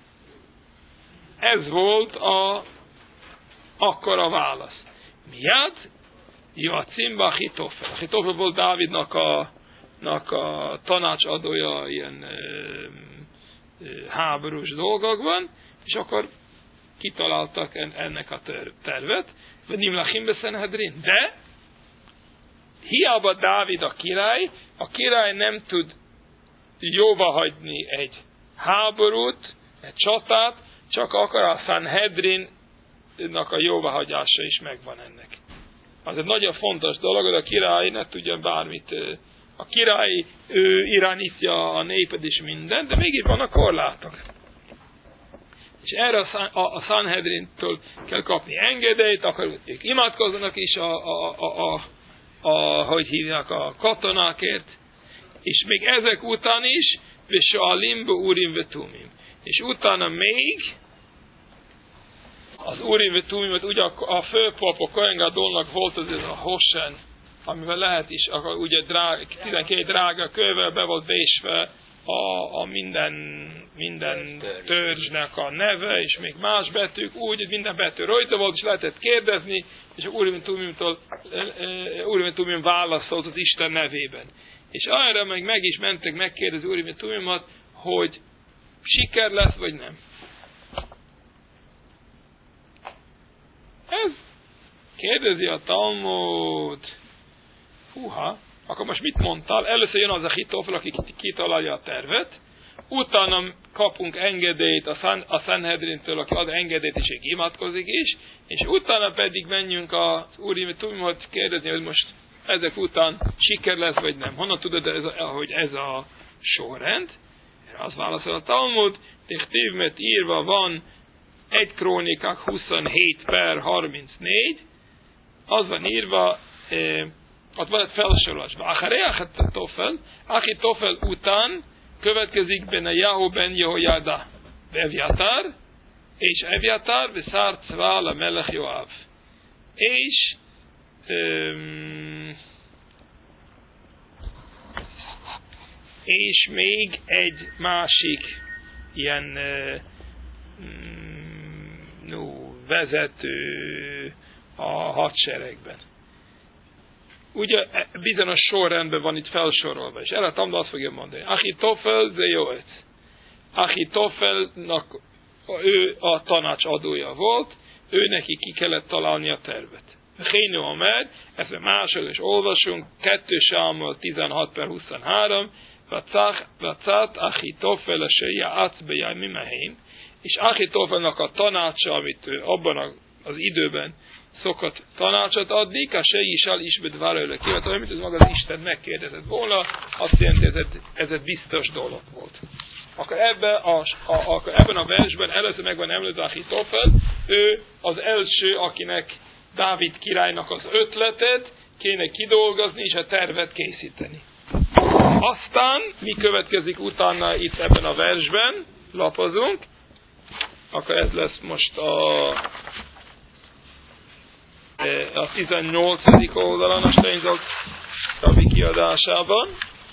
Ez volt a, akkor a válasz. Miad? Jó, a cimba Ahitofel. Ahitofel volt Dávidnak a, a tanácsadója ilyen ö, ö, háborús dolgokban, és akkor kitaláltak en, ennek a ter, tervet, vagy Nimlachim Beszenhedrin. De hiába Dávid a király, a király nem tud jóvá hagyni egy háborút, egy csatát, csak akar a Sanhedrinnak a jóváhagyása is megvan ennek. Az egy nagyon fontos dolog, hogy a király ne tudjon bármit. A király ő irányítja a néped is mindent, de mégis vannak korlátok. És erre a Sanhedrintől kell kapni engedélyt, akkor ők imádkozzanak is a, a, a, a, a hogy hívják, a katonákért, és még ezek után is, és a limbo urim vetumim. És utána még az urim vetumimot, ugye a főpapok Kohen Gadolnak volt az ez a Hosen, amivel lehet is, akkor ugye drág, tizenkét drága kővel be volt vésve a, a minden, minden törzsnek a neve, és még más betűk, úgy, hogy minden betű rajta volt, és lehetett kérdezni, és a urim vetumimtól urim vetumim válaszolt az Isten nevében. És arra meg meg is mentek megkérdezni urim vetumimat, hogy siker lesz, vagy nem. Ez kérdezi a Talmud. Húha, akkor most mit mondtál? Először jön az Ahitofel, aki kitalálja a tervet, utána kapunk engedélyt a, San, a Sanhedrintől, aki ad engedélyt, és imádkozik is, és utána pedig menjünk az Urim Tumimot kérdezni, hogy most ezek után siker lesz, vagy nem. Honnan tudod, ez a, hogy ez a sorrend? Az válaszol a Talmud, Tichtív, mert írva van egy Krónikák huszonhét per harmincnégy, az van írva, eh, ott van egy felsorolásban. Acharei Ahitofel, Ahitofel után következik Benayahu ben Jehoiada, Evjatár, és Evjatár, Veszár Cvál a Melech Joáv. És um, és még egy másik ilyen uh, no, vezető a hadseregben. Ugye bizonyos sorrendben van itt felsorolva, és erre a Talmud azt fogja mondani. Ahitofel ze Joec. Ahitofelnak ő a tanácsadója volt, ő neki ki kellett találni a tervet. Hénu Amer, ezt a második is olvasunk, kettő Sámuel tizenhat per huszonhárom, Vacát Ahitofel a Seja Acbejaj Mimeheim, és Ahitofelnak a tanácsa, amit ő abban az időben szokott tanácsot adni, a Seji is al isbet várőle kivet, olyan, mint az maga az Isten megkérdezett volna, azt jelenti, ez egy, ez egy biztos dolog volt. Akkor ebben a, a, akkor ebben a versben először meg van említve Ahitofel, ő az első, akinek Dávid királynak az ötletet kéne kidolgozni, és a tervet készíteni. Aztán mi következik utána itt ebben a versben, lapozunk, akkor ez lesz most a a tizennyolcadik oldalon a Steinzog Rabbi kiadásában.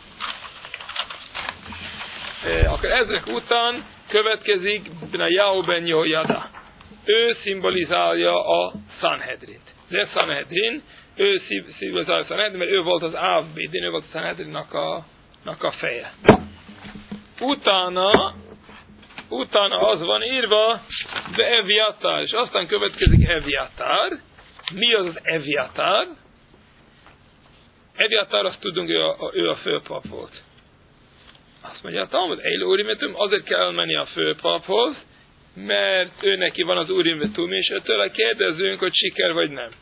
Akkor ezek után következik Benayahu ben Jehoiada. Ő szimbolizálja a Sanhedrint. De Sanhedrin, ő szimbolizálja a Sanhedrin, mert ő volt az Ávbédin, ő volt a Sanhedrinnak a, a feje. Utána, utána az van írva, de Evjatár, és aztán következik Evjatár. Mi az az Evjatár? Evjatár, azt tudunk, ő a, ő a főpap volt. Azt mondja a Talmud, Eile Urim Vetum, azért kell menni a főpaphoz, mert ő neki van az Urim Vetum, és tőle kérdezünk, hogy siker vagy nem.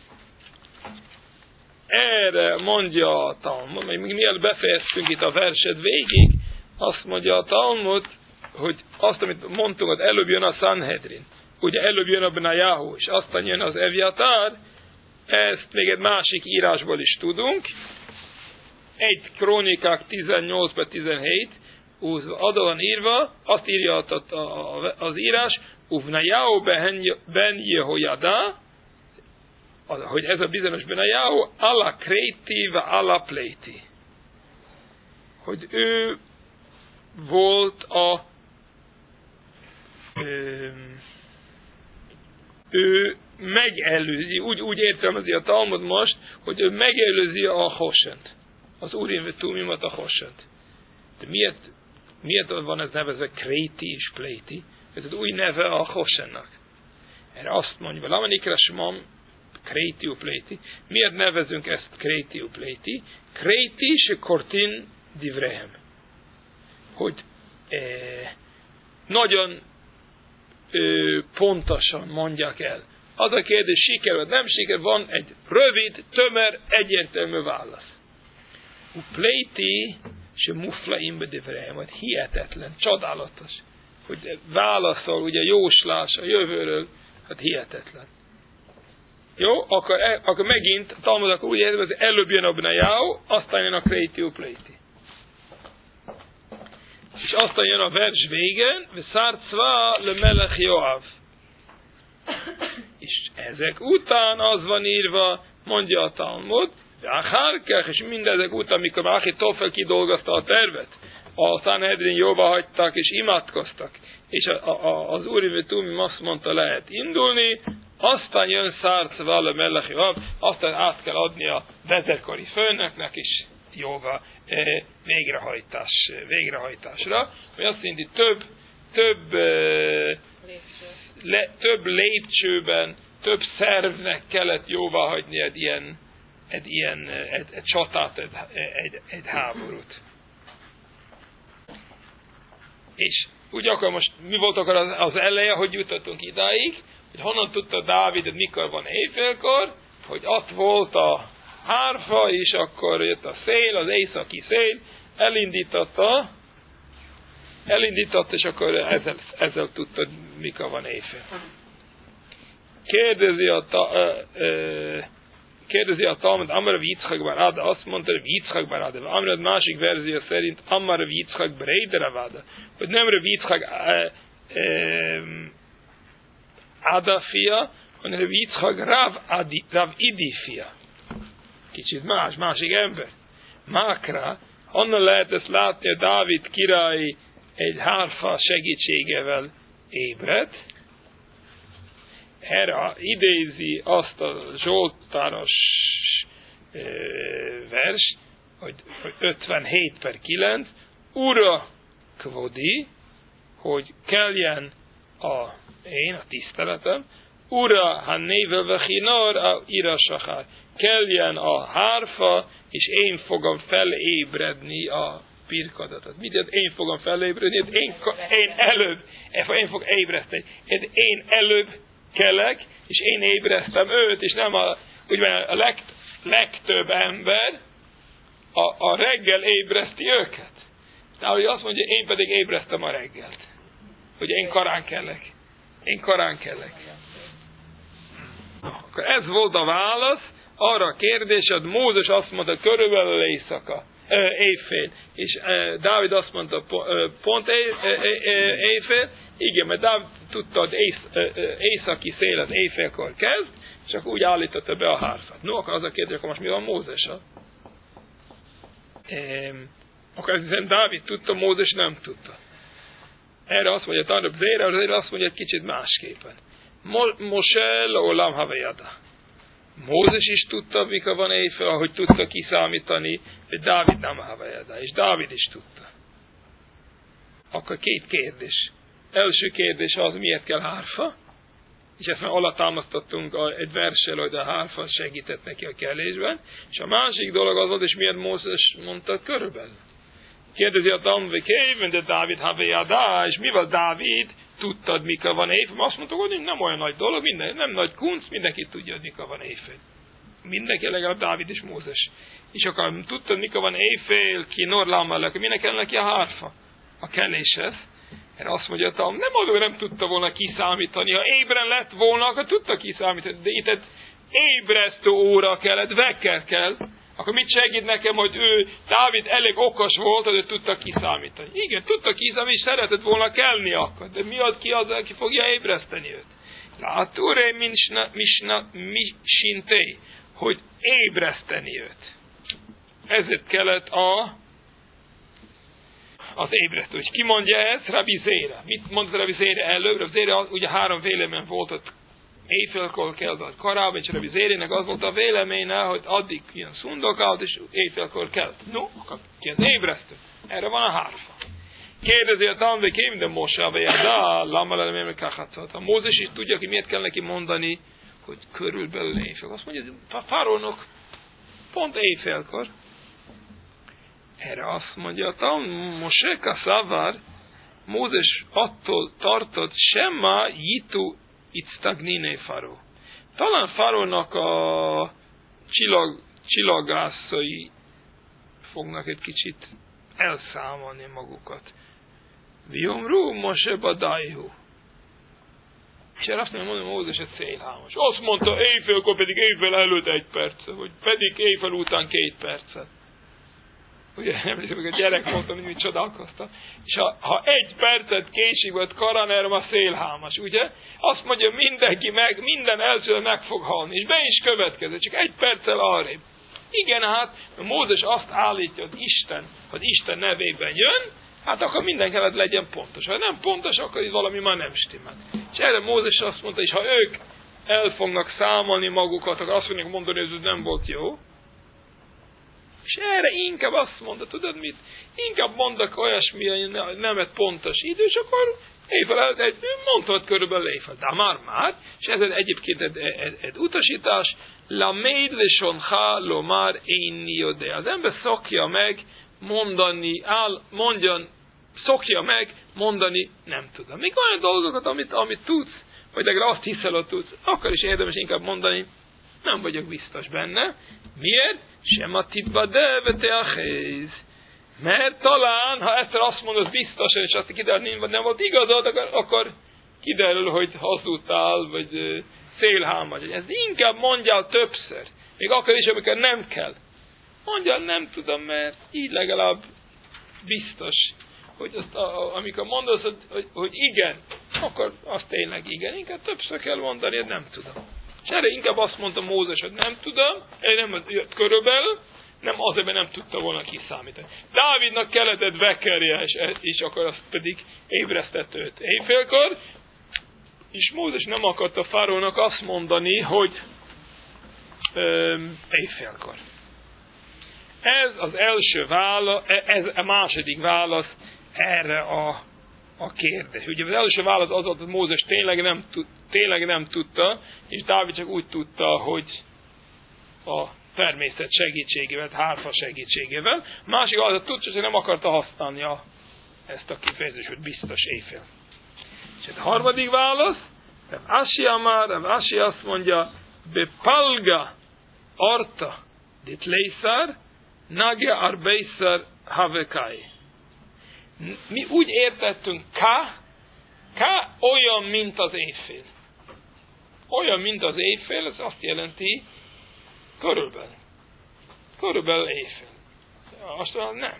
Erre mondja a Talmud, még mielőtt befejeztünk itt a verset végig, azt mondja a Talmud, hogy azt, amit mondtunk, hogy előbb jön a Sanhedrin. Ugye előbb jön a Benayahu, és aztán jön az Evjatár, ezt még egy másik írásból is tudunk. Egy Krónikák tizennyolc per tizenhét, oda van írva, azt írja az írás, Uvnayahu ben Jehoiada, hogy ez a bizonyos Benayahu, ala kréti ve ala pléti. Hogy ő volt a öm, ő megelőzi, úgy, úgy értelmezi a Talmud most, hogy ő megelőzi a Hosent, az Urim Vetumimot, a Hosent. De miért, miért van ez nevezve Kréti és Pléti? Ez az új neve a Hosennak. Erre azt mondja, Lama Nikra Shmam Kréti u Pléti. Miért nevezünk ezt Kréti u Pléti? Kréti se Kortin Divrehem. Hogy eh, nagyon pontosan mondják el. Az a kérdés, siker vagy nem siker, van egy rövid, tömör, egyértelmű válasz. U pléti se muflaim bedivrehem, vagy hihetetlen, csodálatos, hogy válaszol, ugye jóslás a jövőről, hát hihetetlen. Jó, akkor, akkor megint Talmud akkor úgy értem, hogy előbb jön a Benayahu, aztán jön a Kréti u Pléti. És aztán jön a vers végén, Veszár Cvá le Melech Joáv. És ezek után az van írva, mondja a Talmud, Achárkech, és mindezek után, mikor Ahitofel kidolgozta a tervet, a Sanhedrin jóvá hagyták és imádkoztak, és a, a, az Urim Vetumim azt mondta, lehet indulni, aztán jön Szár Cvá le Melech Joáv, aztán át kell adni a vezérkari főnöknek is jóvá végrehajtás, végrehajtásra, vagy azt jelenti több, több, le, több lépcsőben, több szervnek kellett jóváhagyni egy ilyen egy ilyen egy, egy csatát, egy, egy, egy háborút. És úgy akkor most mi volt akkor az, az eleje, hogy jutottunk idáig, hogy honnan tudta Dávid, hogy mikor van éjfélkor, hogy ott volt a hárfa, és akkor jött a szél, az északi szél, elindította, elindított, és akkor ezzel, ezzel tudtad, mikor van éjfél. Kérdezi a, ta, ö, ö, kérdezi a Talmud, Amar Yitzchak bar Ada, azt mondta, hogy Yitzchak bar Ada. Amar másik verzió szerint, Amar Yitzchak Breidere Vada, hogy nem Rav Yitzchak Ada fia, hanem Rav Yitzchak Rav, Adi, Rav Idi fia. Kicsit más, másik ember. Mákra, honnan lehet ezt látni, a Dávid király egy hárfa segítségevel ébredt. Erre idézi azt a zsoltáros e, vers, hogy, hogy ötvenhét per kilenc, Ura kvodi, hogy kelljen a én, a tiszteletem, Ura ha nével vechinor a ira sachar, kelljen a hárfa, és én fogom felébredni a pirkadatot. Mit jelent én fogom felébredni? Én, én előbb, én fogok ébreszteni. Én előbb kelek, és én ébresztem őt, és nem a, ugye a leg, legtöbb ember a, a reggel ébreszti őket. Tehát, hogy azt mondja, én pedig ébresztem a reggelt. Hogy én korán kellek. Én korán kellek. Akkor ez volt a válasz arra a kérdésed, Mózes azt mondta, körülbelül éjszaka, ö, éjfél. És ö, Dávid azt mondta, pont éj, ö, ö, éjfél. Igen, mert Dávid tudta, hogy ész, ö, ö, északi szél az éjfélkor kezd, csak úgy állította be a hárfát. No, akkor az a kérdés, akkor most mi van Mózessal? Ehm, akkor ez hiszen Dávid tudta, Mózes nem tudta. Erre azt mondja, Tarab Zére, azért azt mondja egy kicsit másképpen. Moshe olam havejada. Mózes is tudta, mikor van éjfél, ahogy tudta kiszámítani, de Dávid nem havejada, és Dávid is tudta. Akkor két kérdés. Első kérdés az, miért kell hárfa? És ezt már alátámasztottunk egy verssel, hogy a hárfa segített neki a kellésben. És a másik dolog az volt, és miért Mózes mondta körülbelül. Kérdezi a Talmud, kéven, de Dávid havejada, és mivel Dávid tudtad, mikor van éjfél? Azt mondtuk, hogy nem olyan nagy dolog, minden, nem nagy kunc, mindenki tudja, mikor van éjfél. Mindenki, legalább Dávid és Mózes. És akkor tudtad, mikor van éjfél, ki norlámmal, akkor minek kell neki a hárfa? A kelléshez. Erre azt mondja, hogy nem az, hogy nem tudta volna kiszámítani. Ha ébren lett volna, akkor tudta kiszámítani. De itt egy ébresztő óra kellett, vekker kell. Akkor mit segít nekem, hogy ő, Dávid elég okos volt, hogy ő tudta kiszámítani. Igen, tudta kiszámítani, és szeretett volna kelni akkor. De mi az ki az, aki fogja ébreszteni őt? Látúré misna misintei, hogy ébreszteni őt. Ezért kellett a az ébresztő. És ki mondja ezt? Rabbi Zére. Mit mondta Rabbi Zére előbb? Rabbi Zére, ugye három vélemény volt ott éjfélkor kell a karában, és Rabbi Zérének az volt a véleménye, hogy addig ilyen szundokált, és éjfélkor kell. No, akkor ki az ébresztő? Erre van a hárfa. Kérdezi a Talmud, hogy minden Moshe havejada, lama leleméme kachatszat. A Mózes is tudja, hogy miért kell neki mondani, hogy körülbelül éjfél. Azt mondja, a fárónok pont éjfélkor. Erre azt mondja a Talmud, Moshe kaszavar, Mózes attól tartott, semma jitu itztagnine faró. Talán Farónak a csillag, csillagászai fognak egy kicsit elszámolni magukat. Viomru Moshe badaihu. És erre azt mondja, hogy Mózes egy szélhámos. Azt mondta éjfélkor, pedig éjfél előtt egy perc, vagy pedig éjfél után két percet. Ugye emlékszem, hogy a gyerek mondta, hogy mit csodálkoztam. És ha, ha egy percet késik volt karán, erre a szélhámas, ugye? Azt mondja, mindenki meg, minden elsőre meg fog halni, és be is következett, csak egy perccel arrébb. Igen, hát Mózes azt állítja, hogy Isten, hogy Isten nevében jön, hát akkor minden kellett legyen pontos. Ha nem pontos, akkor itt valami már nem stimmel. És erre Mózes azt mondta, és ha ők el fognak számolni magukat, akkor azt fognak mondani, hogy ez nem volt jó. És erre inkább azt mondta, tudod mit? Inkább mondok olyasmi, hogy nem egy pontos idő, és akkor éjfél előtt egy, mondtad körülbelül éjfél. De már már, és ez egyébként egy, egy, egy utasítás, Laméd lesonha lomar én jodé. Az ember szokja meg mondani, áll, mondjan, szokja meg mondani, nem tudom. Még olyan dolgokat, amit, amit tudsz, vagy legalább azt hiszel, hogy tudsz, akkor is érdemes inkább mondani, nem vagyok biztos benne. Miért? Sem a titba devete a héz. Mert talán, ha egyszer azt mondod biztosan, és azt kiderül, hogy nem volt igazad, akkor, akkor kiderül, hogy hazudtál, vagy szélhámad. Ez inkább mondjál többször. Még akkor is, amikor nem kell. Mondjál, nem tudom, mert így legalább biztos, hogy azt, a, a, amikor mondasz, hogy, hogy, hogy igen, akkor azt tényleg igen. Inkább többször kell mondani, hogy nem tudom. És erre inkább azt mondta Mózes, hogy nem tudom, nem jött körülbelül, nem azért, mert nem tudta volna kiszámítani. Dávidnak kellett vekerje, és, és akkor azt pedig ébresztett őt éjfélkor, és Mózes nem akarta Fáraónak azt mondani, hogy öm, éjfélkor. Ez az első válasz, ez a második válasz erre a, a kérdés. Ugye az első válasz az volt, hogy Mózes tényleg nem, tényleg nem tudta, és Dávid csak úgy tudta, hogy a természet segítségével, hárfa segítségével. Másik az, hogy tudta, hogy nem akarta használni a, ezt a kifejezést, hogy biztos éjfél. És a harmadik válasz, Rav Ashi Amar, Rav Ashi azt mondja, Bepalga arta dit leisar, nage arbeisar havekai. Mi úgy értettünk, K, K olyan, mint az éjfél. Olyan, mint az éjfél, ez azt jelenti, körülbelül. Körülbelül éjfél. Azt mondja, nem.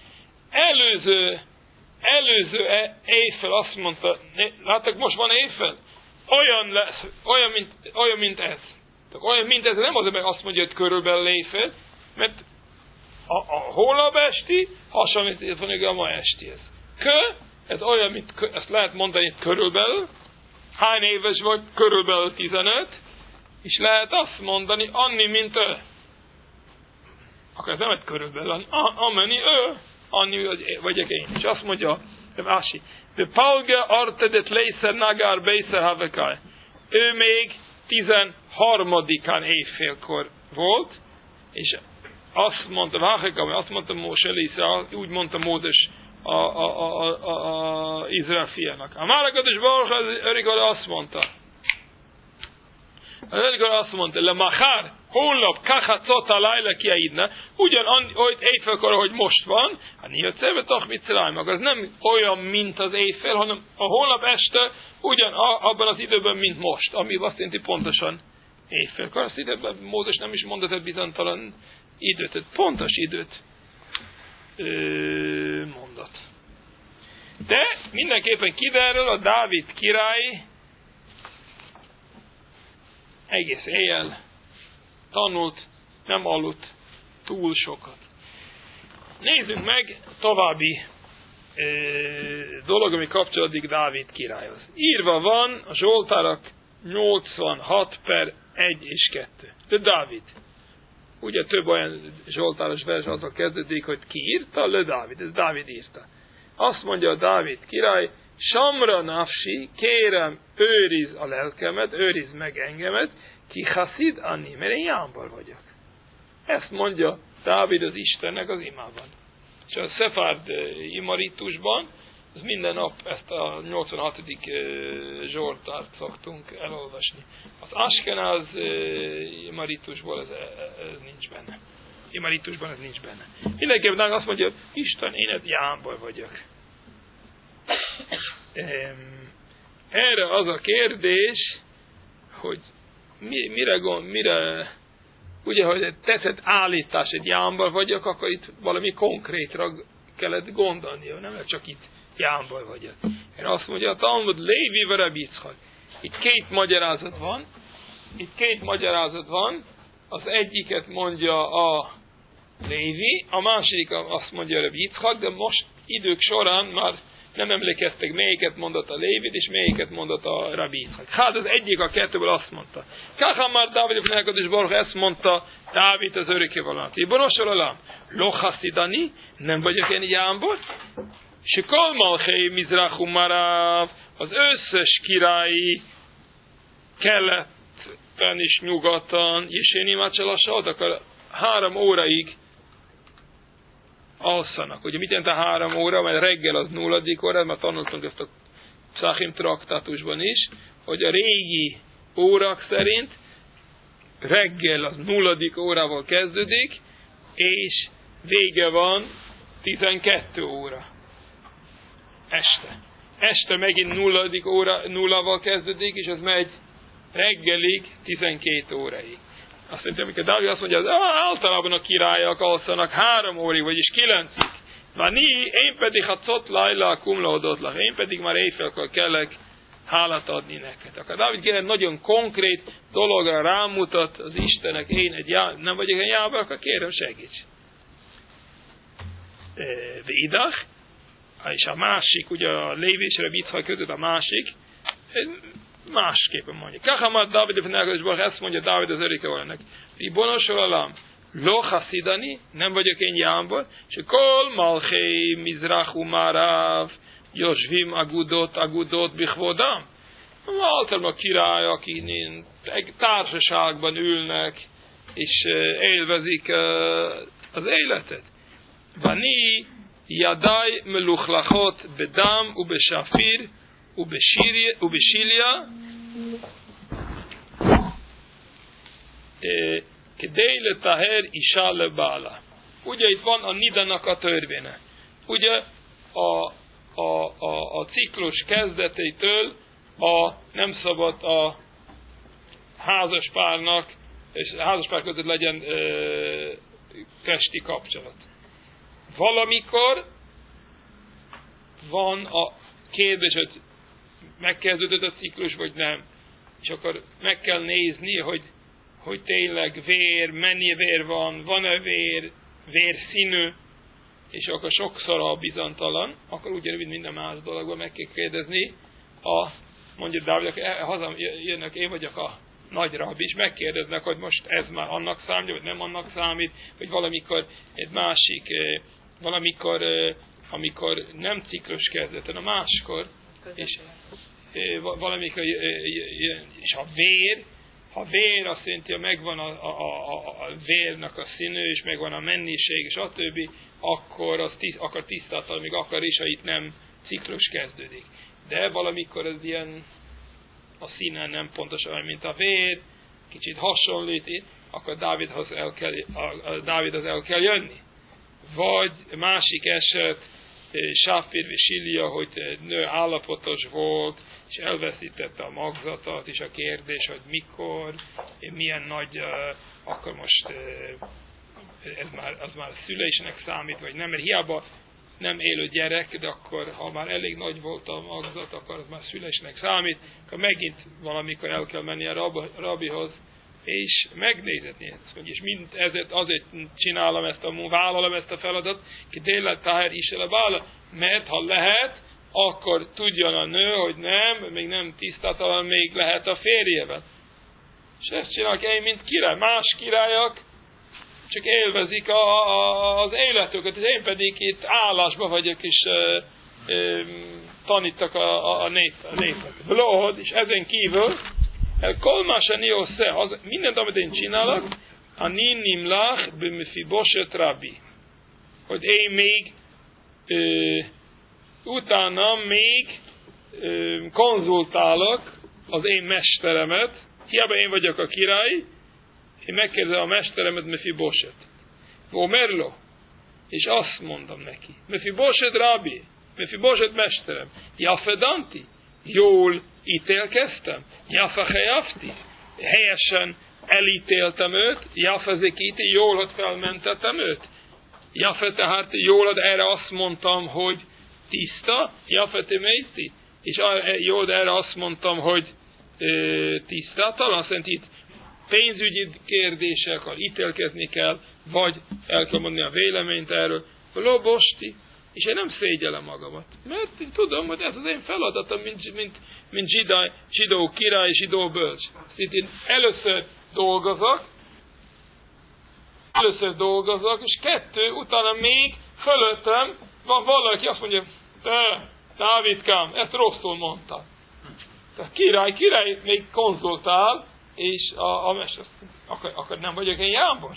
Előző, előző éjfél azt mondta, láttak, most van éjfél? Olyan lesz, olyan, mint, olyan, mint ez. Olyan, mint ez, nem azért, mert azt mondja, hogy körülbelül éjfél, mert a, a holnap esti hasonlít van a ma estihez. Kö, ez olyan, mint kö, ezt lehet mondani, hogy körülbelül, hány éves vagy, körülbelül tizenöt, és lehet azt mondani, annyi, mint ő. Akkor ez nem egy körülbelül, amennyi ő, annyi vagyok én. És azt mondja, Ási, de Palga artedet leiszer nagár beiszer havekai. Ő még tizenharmadikán éjfélkor volt, és azt mondta, Váhekam, azt mondta Móse Lisza, úgy mondta Mózes a, a, a, a, a Izrael fiának. A Márakatos Baruch az örikor azt mondta, az örikor azt mondta, le machár, holnap, kachatszot a lájla kiaidna, ugyan olyan éjfélkor, ahogy most van, hát nyilván szebetach mit meg, az nem olyan, mint az éjfél, hanem a holnap este ugyan abban az időben, mint most, ami azt jelenti pontosan éjfélkor. Azt időben Mózes nem is mondott egy bizonytalan időt, egy pontos időt ö, mondott. De mindenképpen kiderül, a Dávid király egész éjjel tanult, nem aludt túl sokat. Nézzük meg további ö, dolog, ami kapcsolódik Dávid királyhoz. Írva van a Zsoltárak nyolcvanhat per egy és kettő. De Dávid. Ugye több olyan zsoltáros vers azzal kezdődik, hogy ki írta? Le Dávid. Ez Dávid írta. Azt mondja a Dávid király, Samra nafsi, kérem, őriz a lelkemet, őriz meg engemet, ki haszid anni, mert én jámbal vagyok. Ezt mondja Dávid az Istennek az imában. És a Szefárd imaritusban, az minden nap ezt a nyolcvanhatodik zsoltárt szoktunk elolvasni. Az Askenáz imaritusból ez, ez nincs benne. Imaritusban ez nincs benne. Mindenképpen azt mondja, Isten, én egy jámbal vagyok. Erre az a kérdés, hogy mi, mire gond, mire, ugye, hogy teszed állítás, egy jámbal vagyok, akkor itt valami konkrétra kellett gondolni, nem csak itt jámbal vagyok. Én azt mondja, a Talmud Lévi ve Rabbi Yitzchak. Itt két magyarázat van, itt két magyarázat van, az egyiket mondja a Lévi, a második azt mondja a Rabbi Yitzchak, de most idők során már nem emlékeztek, melyiket mondott a Lévid, és melyiket mondott a Rabbi Yitzchak. Hát az egyik a kettőből azt mondta. Káhán már Dávid és Baruch ezt mondta Dávid az örökkévalónak. Ibonos olam, lo haszidani, nem vagyok én jámbor, se kol malchei mizrachum marav, az összes királyi kelet északon és nyugaton, és én imácsalasod, akkor három óraig alszanak. Ugye mit jelent a három óra? Mert reggel az nulladik óra, mert tanultunk ezt a Psachim traktátusban is, hogy a régi órak szerint reggel az nulladik órával kezdődik, és vége van tizenkét óra. Este. Este megint nulladik óra, nullával kezdődik, és az megy reggelig tizenkét óraig. Azt mondja, amikor Dávid azt mondja, hogy általában a királyok alszanak három órig, vagyis kilencig. Vani, én pedig ha cot lajla kumlaodotlak, én pedig már éjfélkor kellek hálát adni neked. Akkor Dávid Géren nagyon konkrét dologra rámutat az Istenek, én egy já, nem vagyok egy jába, akkor kérem segíts. De idach, és a másik, ugye a Lévi és a Bicaj között a másik, másképpen mondja. Kahamad Dávid a Fenelkezésből, ezt mondja Dávid az örökkévalónak. Ribonosolalám, lo haszidani, nem vagyok én jámból, és kol malchei mizrachu marav, Josvim agudot, agudot bichvodam. Általában a király, akik társaságban ülnek, és élvezik az életet. Vani yadai meluchlachot bedam, ubesafir, ubesilia, kedei letaher isha lebala. Ugye itt van a nidanak a törvénye. Ugye a A, a, a ciklus kezdetétől a, nem szabad a házaspárnak, és a házaspár között legyen ö, testi kapcsolat. Valamikor van a kérdés, hogy megkezdődött a ciklus, vagy nem. És akkor meg kell nézni, hogy, hogy tényleg vér, mennyi vér van, van-e vér, vérszínű, és akkor sokszor a bizonytalan, akkor ugyanúgy minden más dologban meg kell kérdezni, a, mondjuk Dávid, hazam jönnek, én vagyok a nagy rabbi, és megkérdeznek, hogy most ez már annak számít, vagy nem annak számít, vagy valamikor egy másik, valamikor, amikor nem ciklus kezdeten, a máskor, és valamikor, és a vér, ha vér azt jelenti, hogy megvan a, a, a, a vérnek a színű, és megvan a mennyiség, és a többi, akkor az tiszt, akar tisztátalan, még akar is, ha itt nem ciklus kezdődik. De valamikor ez ilyen a színen nem pontosan, mint a vér, kicsit hasonlít, akkor Dávidhoz el kell, a, a Dávidhoz el kell jönni. Vagy másik eset, Sáfir és Silia, hogy nő állapotos volt, és elveszítette a magzatot, és a kérdés, hogy mikor, milyen nagy, uh, akkor most uh, ez már, az már szülésnek számít, vagy nem, mert hiába nem élő gyerek, de akkor, ha már elég nagy volt a magzat, akkor az már szülésnek számít, akkor megint valamikor el kell menni a rab, rabihoz, és megnézetni ezt. És mind ezért azért csinálom ezt a, vállalom ezt a feladat, ki délet táher is el a bála, mert ha lehet, akkor tudjon a nő, hogy nem, még nem tisztátalan, még lehet a férjével. És ezt csinálok én, mint király. Más királyok csak élvezik a, a, az életüket, és én pedig itt állásban vagyok, és e, e, tanítok a, a, a, nép, a népet. Blód, és ezen kívül, kolmásani osze, az mindent, amit én csinálok, a nimlach b'Mefiboset rabbi. Hogy én még e, utána még ö, konzultálok az én mesteremet, hiába én vagyok a király, én megkérdezem a mesteremet, Mefiboset. Vomerlo. És azt mondom neki, Mefiboset rabbi, Mefiboset mesterem, Jafedanti, jól ítélkeztem, Jafahejafti, helyesen elítéltem őt, Jafezekiti, jól, hogy felmentettem őt. Jafe, tehát jól, hogy erre azt mondtam, hogy tiszta, Jafete Meiti, és jól, de erre azt mondtam, hogy e, tisztátalan, szerint itt pénzügyi kérdésekkel ítélkezni kell, vagy el kell mondani a véleményt erről, lobosti, és én nem szégyellem magamat, mert én tudom, hogy ez az én feladatom, mint, mint, mint zsidó, zsidó király, zsidó bölcs. Itt én először dolgozok, először dolgozok, és kettő, utána még fölöttem van valaki, azt mondja, te, Dávidkám, ezt rosszul mondta. Tehát király, király még konzultál, és a, a mester, akkor, akkor nem vagyok én jámbor?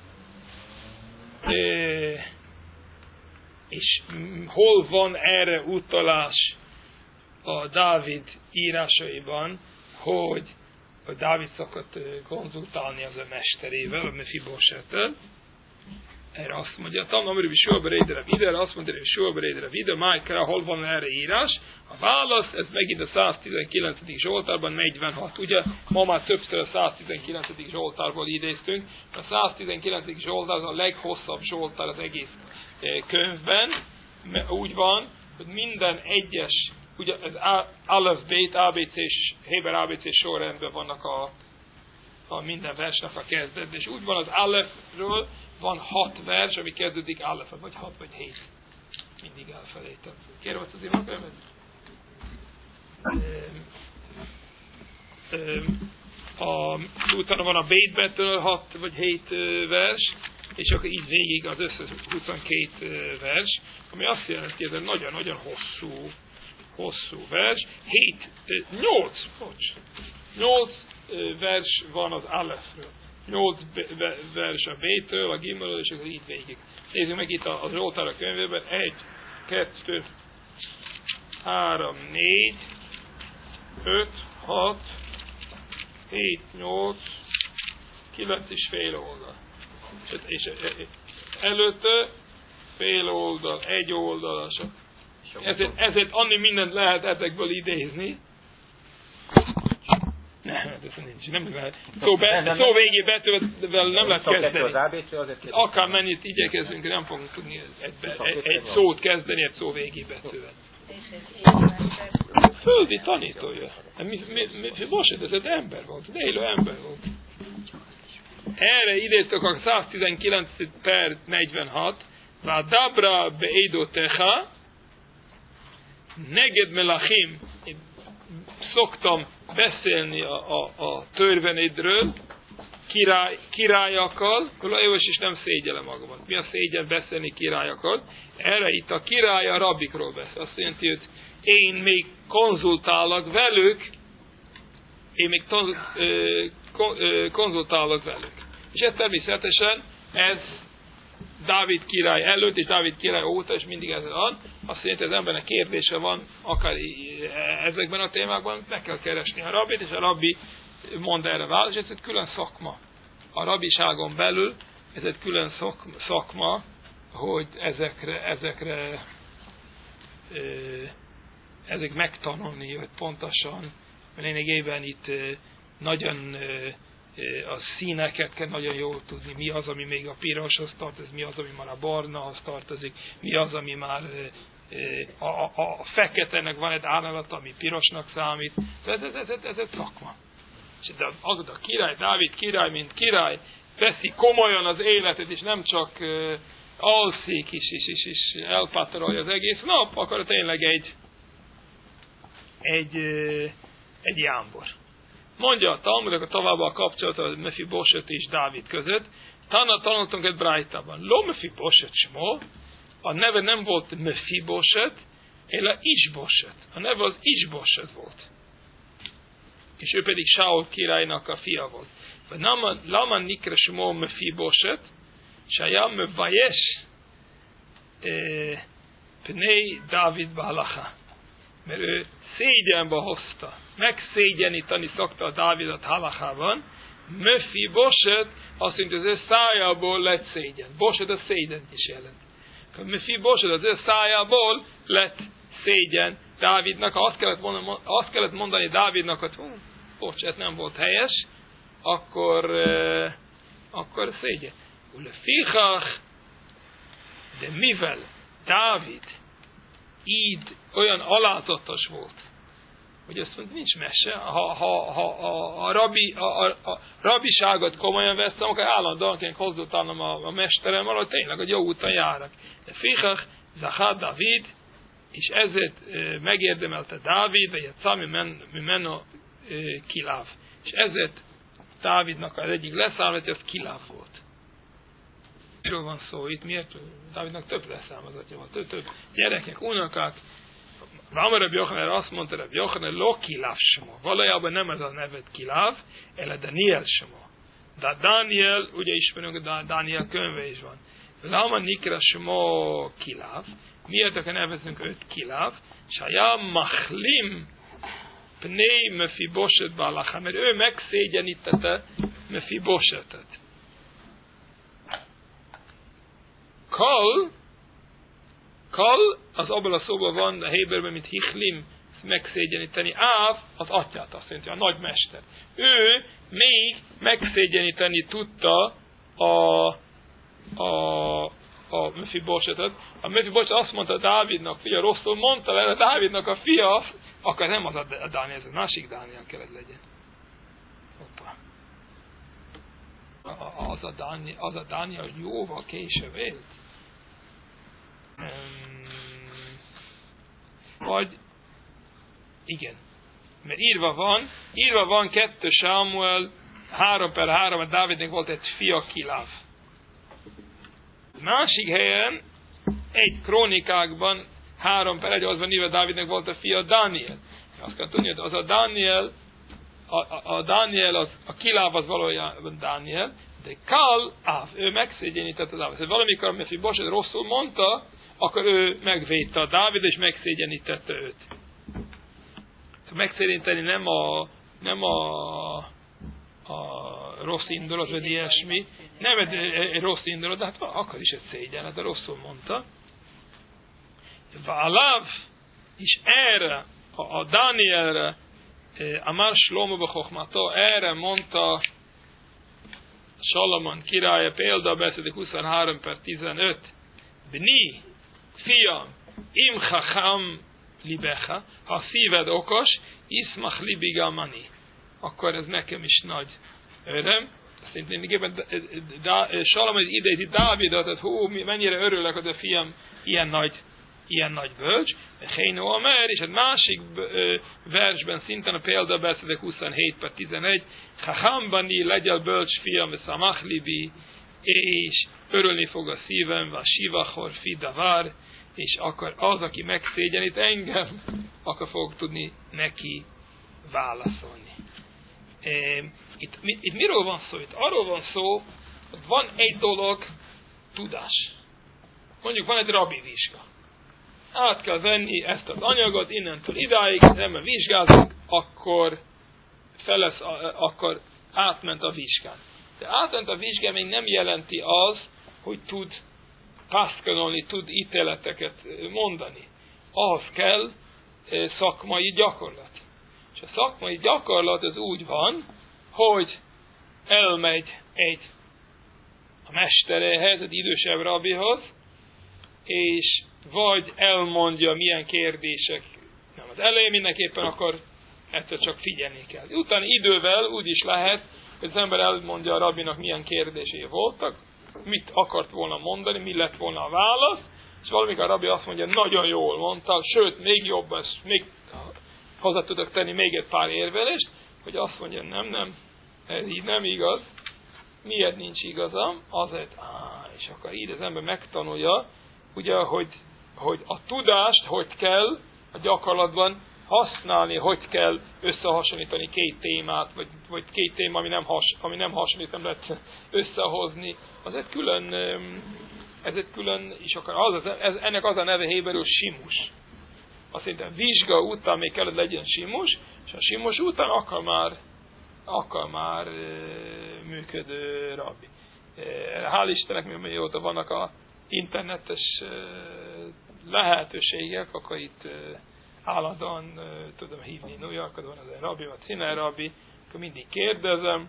E, és hol van erre utalás a Dávid írásaiban, hogy a Dávid szokott konzultálni az a mesterével, a Mefibosettel? Erre azt mondja, tanulom, hogy Sőberédre ide, azt mondja, hogy Sőberédre ide, Májkra, hol van erre írás? A válasz, ez megint a száztizenkilencedik Zsoltárban, negyvenhat. Ugye, ma már többször a száztizenkilencedik Zsoltárból idéztünk. A száztizenkilencedik Zsoltár az a leghosszabb Zsoltár az egész könyvben. Úgy van, hogy minden egyes, ugye az Aleph, Bét, á bé cés, Héber á bé cés sorrendben vannak a, a minden versnek a kezdet, és úgy van az Alephről, van hat vers, ami kezdődik Aleph, vagy hat, vagy hét. Mindig elfelejtem. Kérem azt az imakönyvet? A, utána van a Bétbetől hat vagy hét vers, és akkor így végig az összes huszonkét vers, ami azt jelenti, hogy ez egy nagyon-nagyon hosszú, hosszú vers. hét, nyolc, bocs, nyolc vers van az Alephről. nyolc vers a B-től, a Gimmelről, és akkor így végig. Nézzük meg itt a Zsoltár a könyvében. egy, kettő, három, négy, öt, hat, hét, nyolc, kilenc és fél oldal. És, és, és előtte fél oldal, egy oldalasok. Ezért, ezért annyi mindent lehet ezekből idézni. Nem, ez nincs, nem lehet. Szó, be, szó végé betűvel nem lehet kezdeni. Akár mennyit igyekezzünk, nem fogunk tudni egy, egy, egy szót kezdeni egy szó végé betűvel. Földi tanítója. Mi, mi, mi, most ez egy ember volt, egy élő ember volt. Erre idéztük a száztizenkilenc per negyvenhat. Vá dabra beédotecha neged melachim. Szoktam beszélni a, a, a törvényedről, király, királyakkal, Olajos is nem szégyellem magamat. Mi a szégyen beszélni királyakkal? Erre itt a király a rabbikról beszél. Azt jelenti, hogy én még konzultálok velük, én még tonz, ö, kon, ö, konzultálok velük. És ez természetesen, ez Dávid király előtt, és Dávid király óta, és mindig ez van. Azt jelenti, az embernek kérdése van, akár ezekben a témákban, meg kell keresni a rabbit, és a rabbi mond erre választ, és ez egy külön szakma. A rabbiságon belül ez egy külön szakma, hogy ezekre, ezekre ezek megtanulni, hogy pontosan, mert lényegében itt nagyon a színeket kell nagyon jól tudni, mi az, ami még a piroshoz tartozik, mi az, ami már a barnahoz tartozik, mi az, ami már a, a, a feketenek van egy árnyalata, ami pirosnak számít. Ez, ez, ez, ez, ez egy szakma. És de az a király, Dávid király, mint király, veszi komolyan az életet, és nem csak uh, alszik is, és, és, és elpátorolja az egész nap, akkor tényleg egy egy, uh, egy jámbor. Mondja a Talmud, a tovább a kapcsolat a Mefiboset és Dávid között. Tanul, tanultunk egy brájtában. Lo Mefiboset smó, a neve nem volt Mefiboset, éle Isboset. A neve az Isboset volt. És ő pedig Saul királynak a fia volt. Lama nikre smó Mefiboset, sajam mevayesh pnei Dávid balacha. Mert ő szégyenbe hozta. Megszégyenítani szokta a Dávidot halachában. Mefiboset azt mondja, az ő szájából lett szégyen. Boset a szégyent is jelent. Mefiboset az ő szájából lett szégyen Dávidnak. Azt kellett mondani, azt kellett mondani Dávidnak, hogy hú, bocs, ez nem volt helyes, akkor, uh, akkor szégyen. Ulefichach, de mivel Dávid így olyan alázatos volt, hogy azt mondja, nincs mese, ha, ha, ha, ha a, rabbi, a, a, a rabbiságot komolyan veszem, akkor állandóan kell konzultálnom a, a mesteremmel, hogy tényleg a jó úton járnak. De Fichach, Zachar David, és ezért e, megérdemelte Dávid, vagy a Cami Mimeno e, Kiláv. És ezért Dávidnak az egyik leszármazottja, az Kiláv volt. Miről van szó itt? Miért? Dávidnak több leszármazottja volt. Több, több gyerekek, unokák, Váma Rabbi Yochanan azt mondta, Rabbi Yochanan lo Kiláv Sma. Valójában nem ez a nevet Kiláv, ele Daniel Sma. De Daniel, ugye ismerünk, a Daniel könyve is van. Lama Nikra Sma Kiláv. Miért akar nevezünk őt Kiláv? Sajá Machlim Pnei Mefiboset Balacha. Mert ő megszégyenítette Mefibosetet. Kal, Kal, az abban a szóban van a Héberben, mint Hichlim, megszégyeníteni. Áv, az atyát, azt jelenti, a nagymester. Ő még megszégyeníteni tudta a, a, a Mefibosetet. A Mefiboset azt mondta Dávidnak, fia, rosszul mondta le, a Dávidnak a fia, akkor nem az a Dániel, ez a másik Dániel kellett legyen. Hoppa. Az a Dániel, az a Dániel jóval később élt. Um, vagy igen, mert írva van, írva van kettő Sámuel három per három, mert Dávidnek volt egy fia Kiláv. Másik helyen, egy krónikákban három per egy, az van írva, Dávidnek volt a fia Dániel. Azt kell tudni, hogy az a Dániel, a, a, a Dániel, az, a Kiláv az valójában Dániel, de Kal, Áv, ő megszégyenítette Dávid. Szóval valamikor Mefiboset rosszul mondta, akkor ő megvédte a Dávid, és megszégyenítette őt. Szóval megszégyeníteni nem a, nem a, a rossz indulat, vagy ilyesmi. Nem egy, egy rossz indulat, de hát akkor is egy szégyen, de rosszul mondta. Válav, és erre, a, a Dánielre, Amar Shlomo b'chokhmato, erre mondta Salomon királya, példabeszéd huszonhárom per tizenöt. Bni, fiam, im chacham libecha, ha szíved okos, iszmach libi gamani. Akkor ez nekem is nagy öröm. Szerintem Salomon idézi Dávidot, hogy hú, mennyire örülök, hogy a fiam ilyen nagy, ilyen nagy bölcs. Héno Amer, és egy másik versben szinten a példabeszédek huszonhét per tizenegy. Chachambani, legyél bölcs fiam, szamach libi, és örülni fog a szívem, va sivachor fi davar, és akkor az, aki megszégyenít engem, akkor fog tudni neki válaszolni. Itt, itt miről van szó? Itt arról van szó, hogy van egy dolog, tudás. Mondjuk van egy rabbi vizsga. Át kell venni ezt az anyagot, innentől idáig, az ember vizsgázik, akkor, felesz, akkor átment a vizsgán. De átment a vizsgán még nem jelenti az, hogy tud pászkanolni, tud ítéleteket mondani. Ahhoz kell szakmai gyakorlat. És a szakmai gyakorlat az úgy van, hogy elmegy egy a mesteréhez, egy idősebb rabbihoz, és vagy elmondja, milyen kérdések, nem az elején mindenképpen, akkor egyszer csak figyelni kell. Utána idővel úgy is lehet, hogy az ember elmondja a rabbinak, milyen kérdései voltak, mit akart volna mondani, mi lett volna a válasz, és valamikor a rabbi azt mondja, nagyon jól mondta, sőt, még jobb, ezt még hozzá tudok tenni még egy pár érvelést, hogy azt mondja, nem, nem, ez így nem igaz. Miért nincs igazam? Azért, áh, és akkor így az ember megtanulja, ugye, hogy, hogy a tudást hogy kell a gyakorlatban használni, hogy kell összehasonlítani két témát, vagy, vagy két téma, ami nem, has, ami nem hasonlít, nem lehet összehozni. Az egy külön, ez egy külön, és akkor az, az, ez, ennek az a neve héberül simus. Azt szerintem vizsga után még kellett legyen simus, és a simus után akkor már, akkor már működő rabbi. Hál' Istennek, mióta vannak a internetes lehetőségek, akkor itt állandóan tudom hívni New Yorkot, van az egy rabbi, vagy Színer rabbi, akkor mindig kérdezem,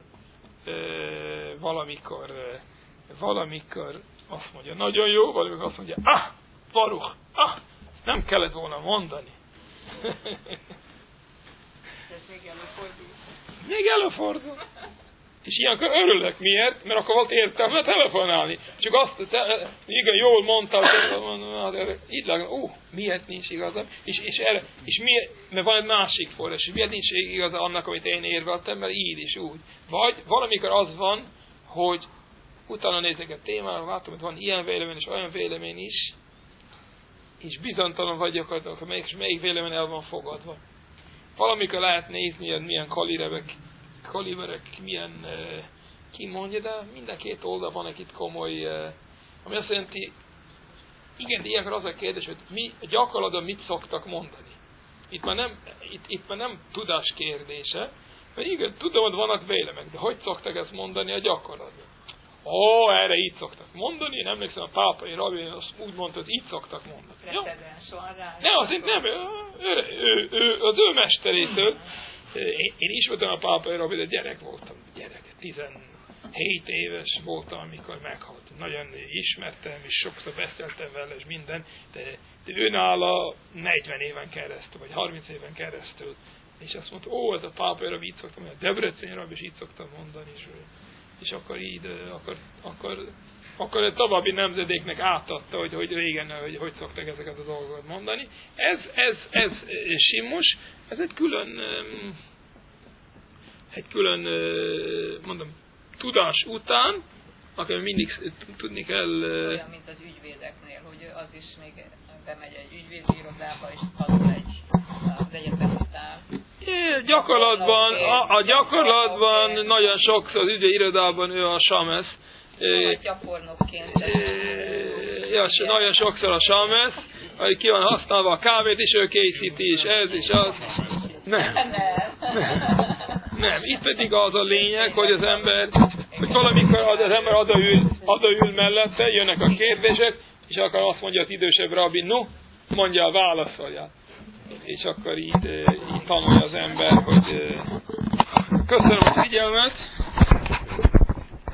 valamikor, valamikor azt mondja, nagyon jó, valamikor azt mondja, ah, Baruch, ah, nem kellett volna mondani. Ez még előfordul. Még előfordul. És ilyenkor örülök. Miért? Mert akkor volt értelme telefonálni. Csak azt, te, igen, jól mondtál, így látom, ó, miért nincs igazam? És, és, erre, és miért, mert van egy másik forrás, és miért nincs igaza annak, amit én érveltem, mert így is úgy. Vagy valamikor az van, hogy utána nézek a témára, látom, hogy van ilyen vélemény és olyan vélemény is, és bizonytalan vagyok, akkor melyik, melyik vélemény el van fogadva. Valamikor lehet nézni, hogy milyen kaliberek, kaliberek milyen kimondja, de minden két oldal van egy itt komoly, ami azt jelenti, igen, de ilyenkor az a kérdés, hogy mi gyakorlatban mit szoktak mondani. Itt már nem, itt, itt már nem tudás kérdése, mert igen, tudom, hogy vannak vélemények, de hogy szoktak ezt mondani a gyakorlatban? Ó, erre így szoktak mondani, én emlékszem, a pápai rabbi azt úgy mondta, hogy így szoktak mondani. Precedens van rá. Ne, azért nem, ő, ő, ő, ő, az ő mesterétől. Én, én ismertem a pápai rabbi, de gyerek voltam, gyerek, tizenhét éves voltam, amikor meghalt. Nagyon ismertem, és sokszor beszéltem vele, és minden, de, de ő nála negyven éven keresztül, vagy harminc éven keresztül. És azt mondta, ó, ez a pápai rabbi így szoktam mondani, a Debreceni rabbi is így szoktam mondani, és, és akkor így, akkor, akkor, akkor a további nemzedéknek átadta, hogy, hogy régen, hogy, hogy szoktak ezeket a dolgokat mondani. Ez, ez, ez Simmus, ez egy külön, egy külön, mondom, tudás után, akkor mindig tudni kell... Olyan, mint az ügyvédeknél, hogy az is még bemegy egy ügyvédi irodába, és tanul egy az egyetemistán. É, gyakorlatban, a, a gyakorlatban nagyon sokszor az ügyvédi irodában ő a samesz. Vagy gyakornokként. Ja, nagyon sokszor a samesz, hogy ki van használva a kávét, és ő készíti, és ez, és az. Nem. Nem. Nem. Itt pedig az a lényeg, hogy az ember, hogy valamikor az ember odaül, odaül mellette, jönnek a kérdések, és akkor azt mondja az idősebb rabbi, no, mondja, válaszoljál. És akkor így, így tanulja az ember, hogy köszönöm a figyelmet.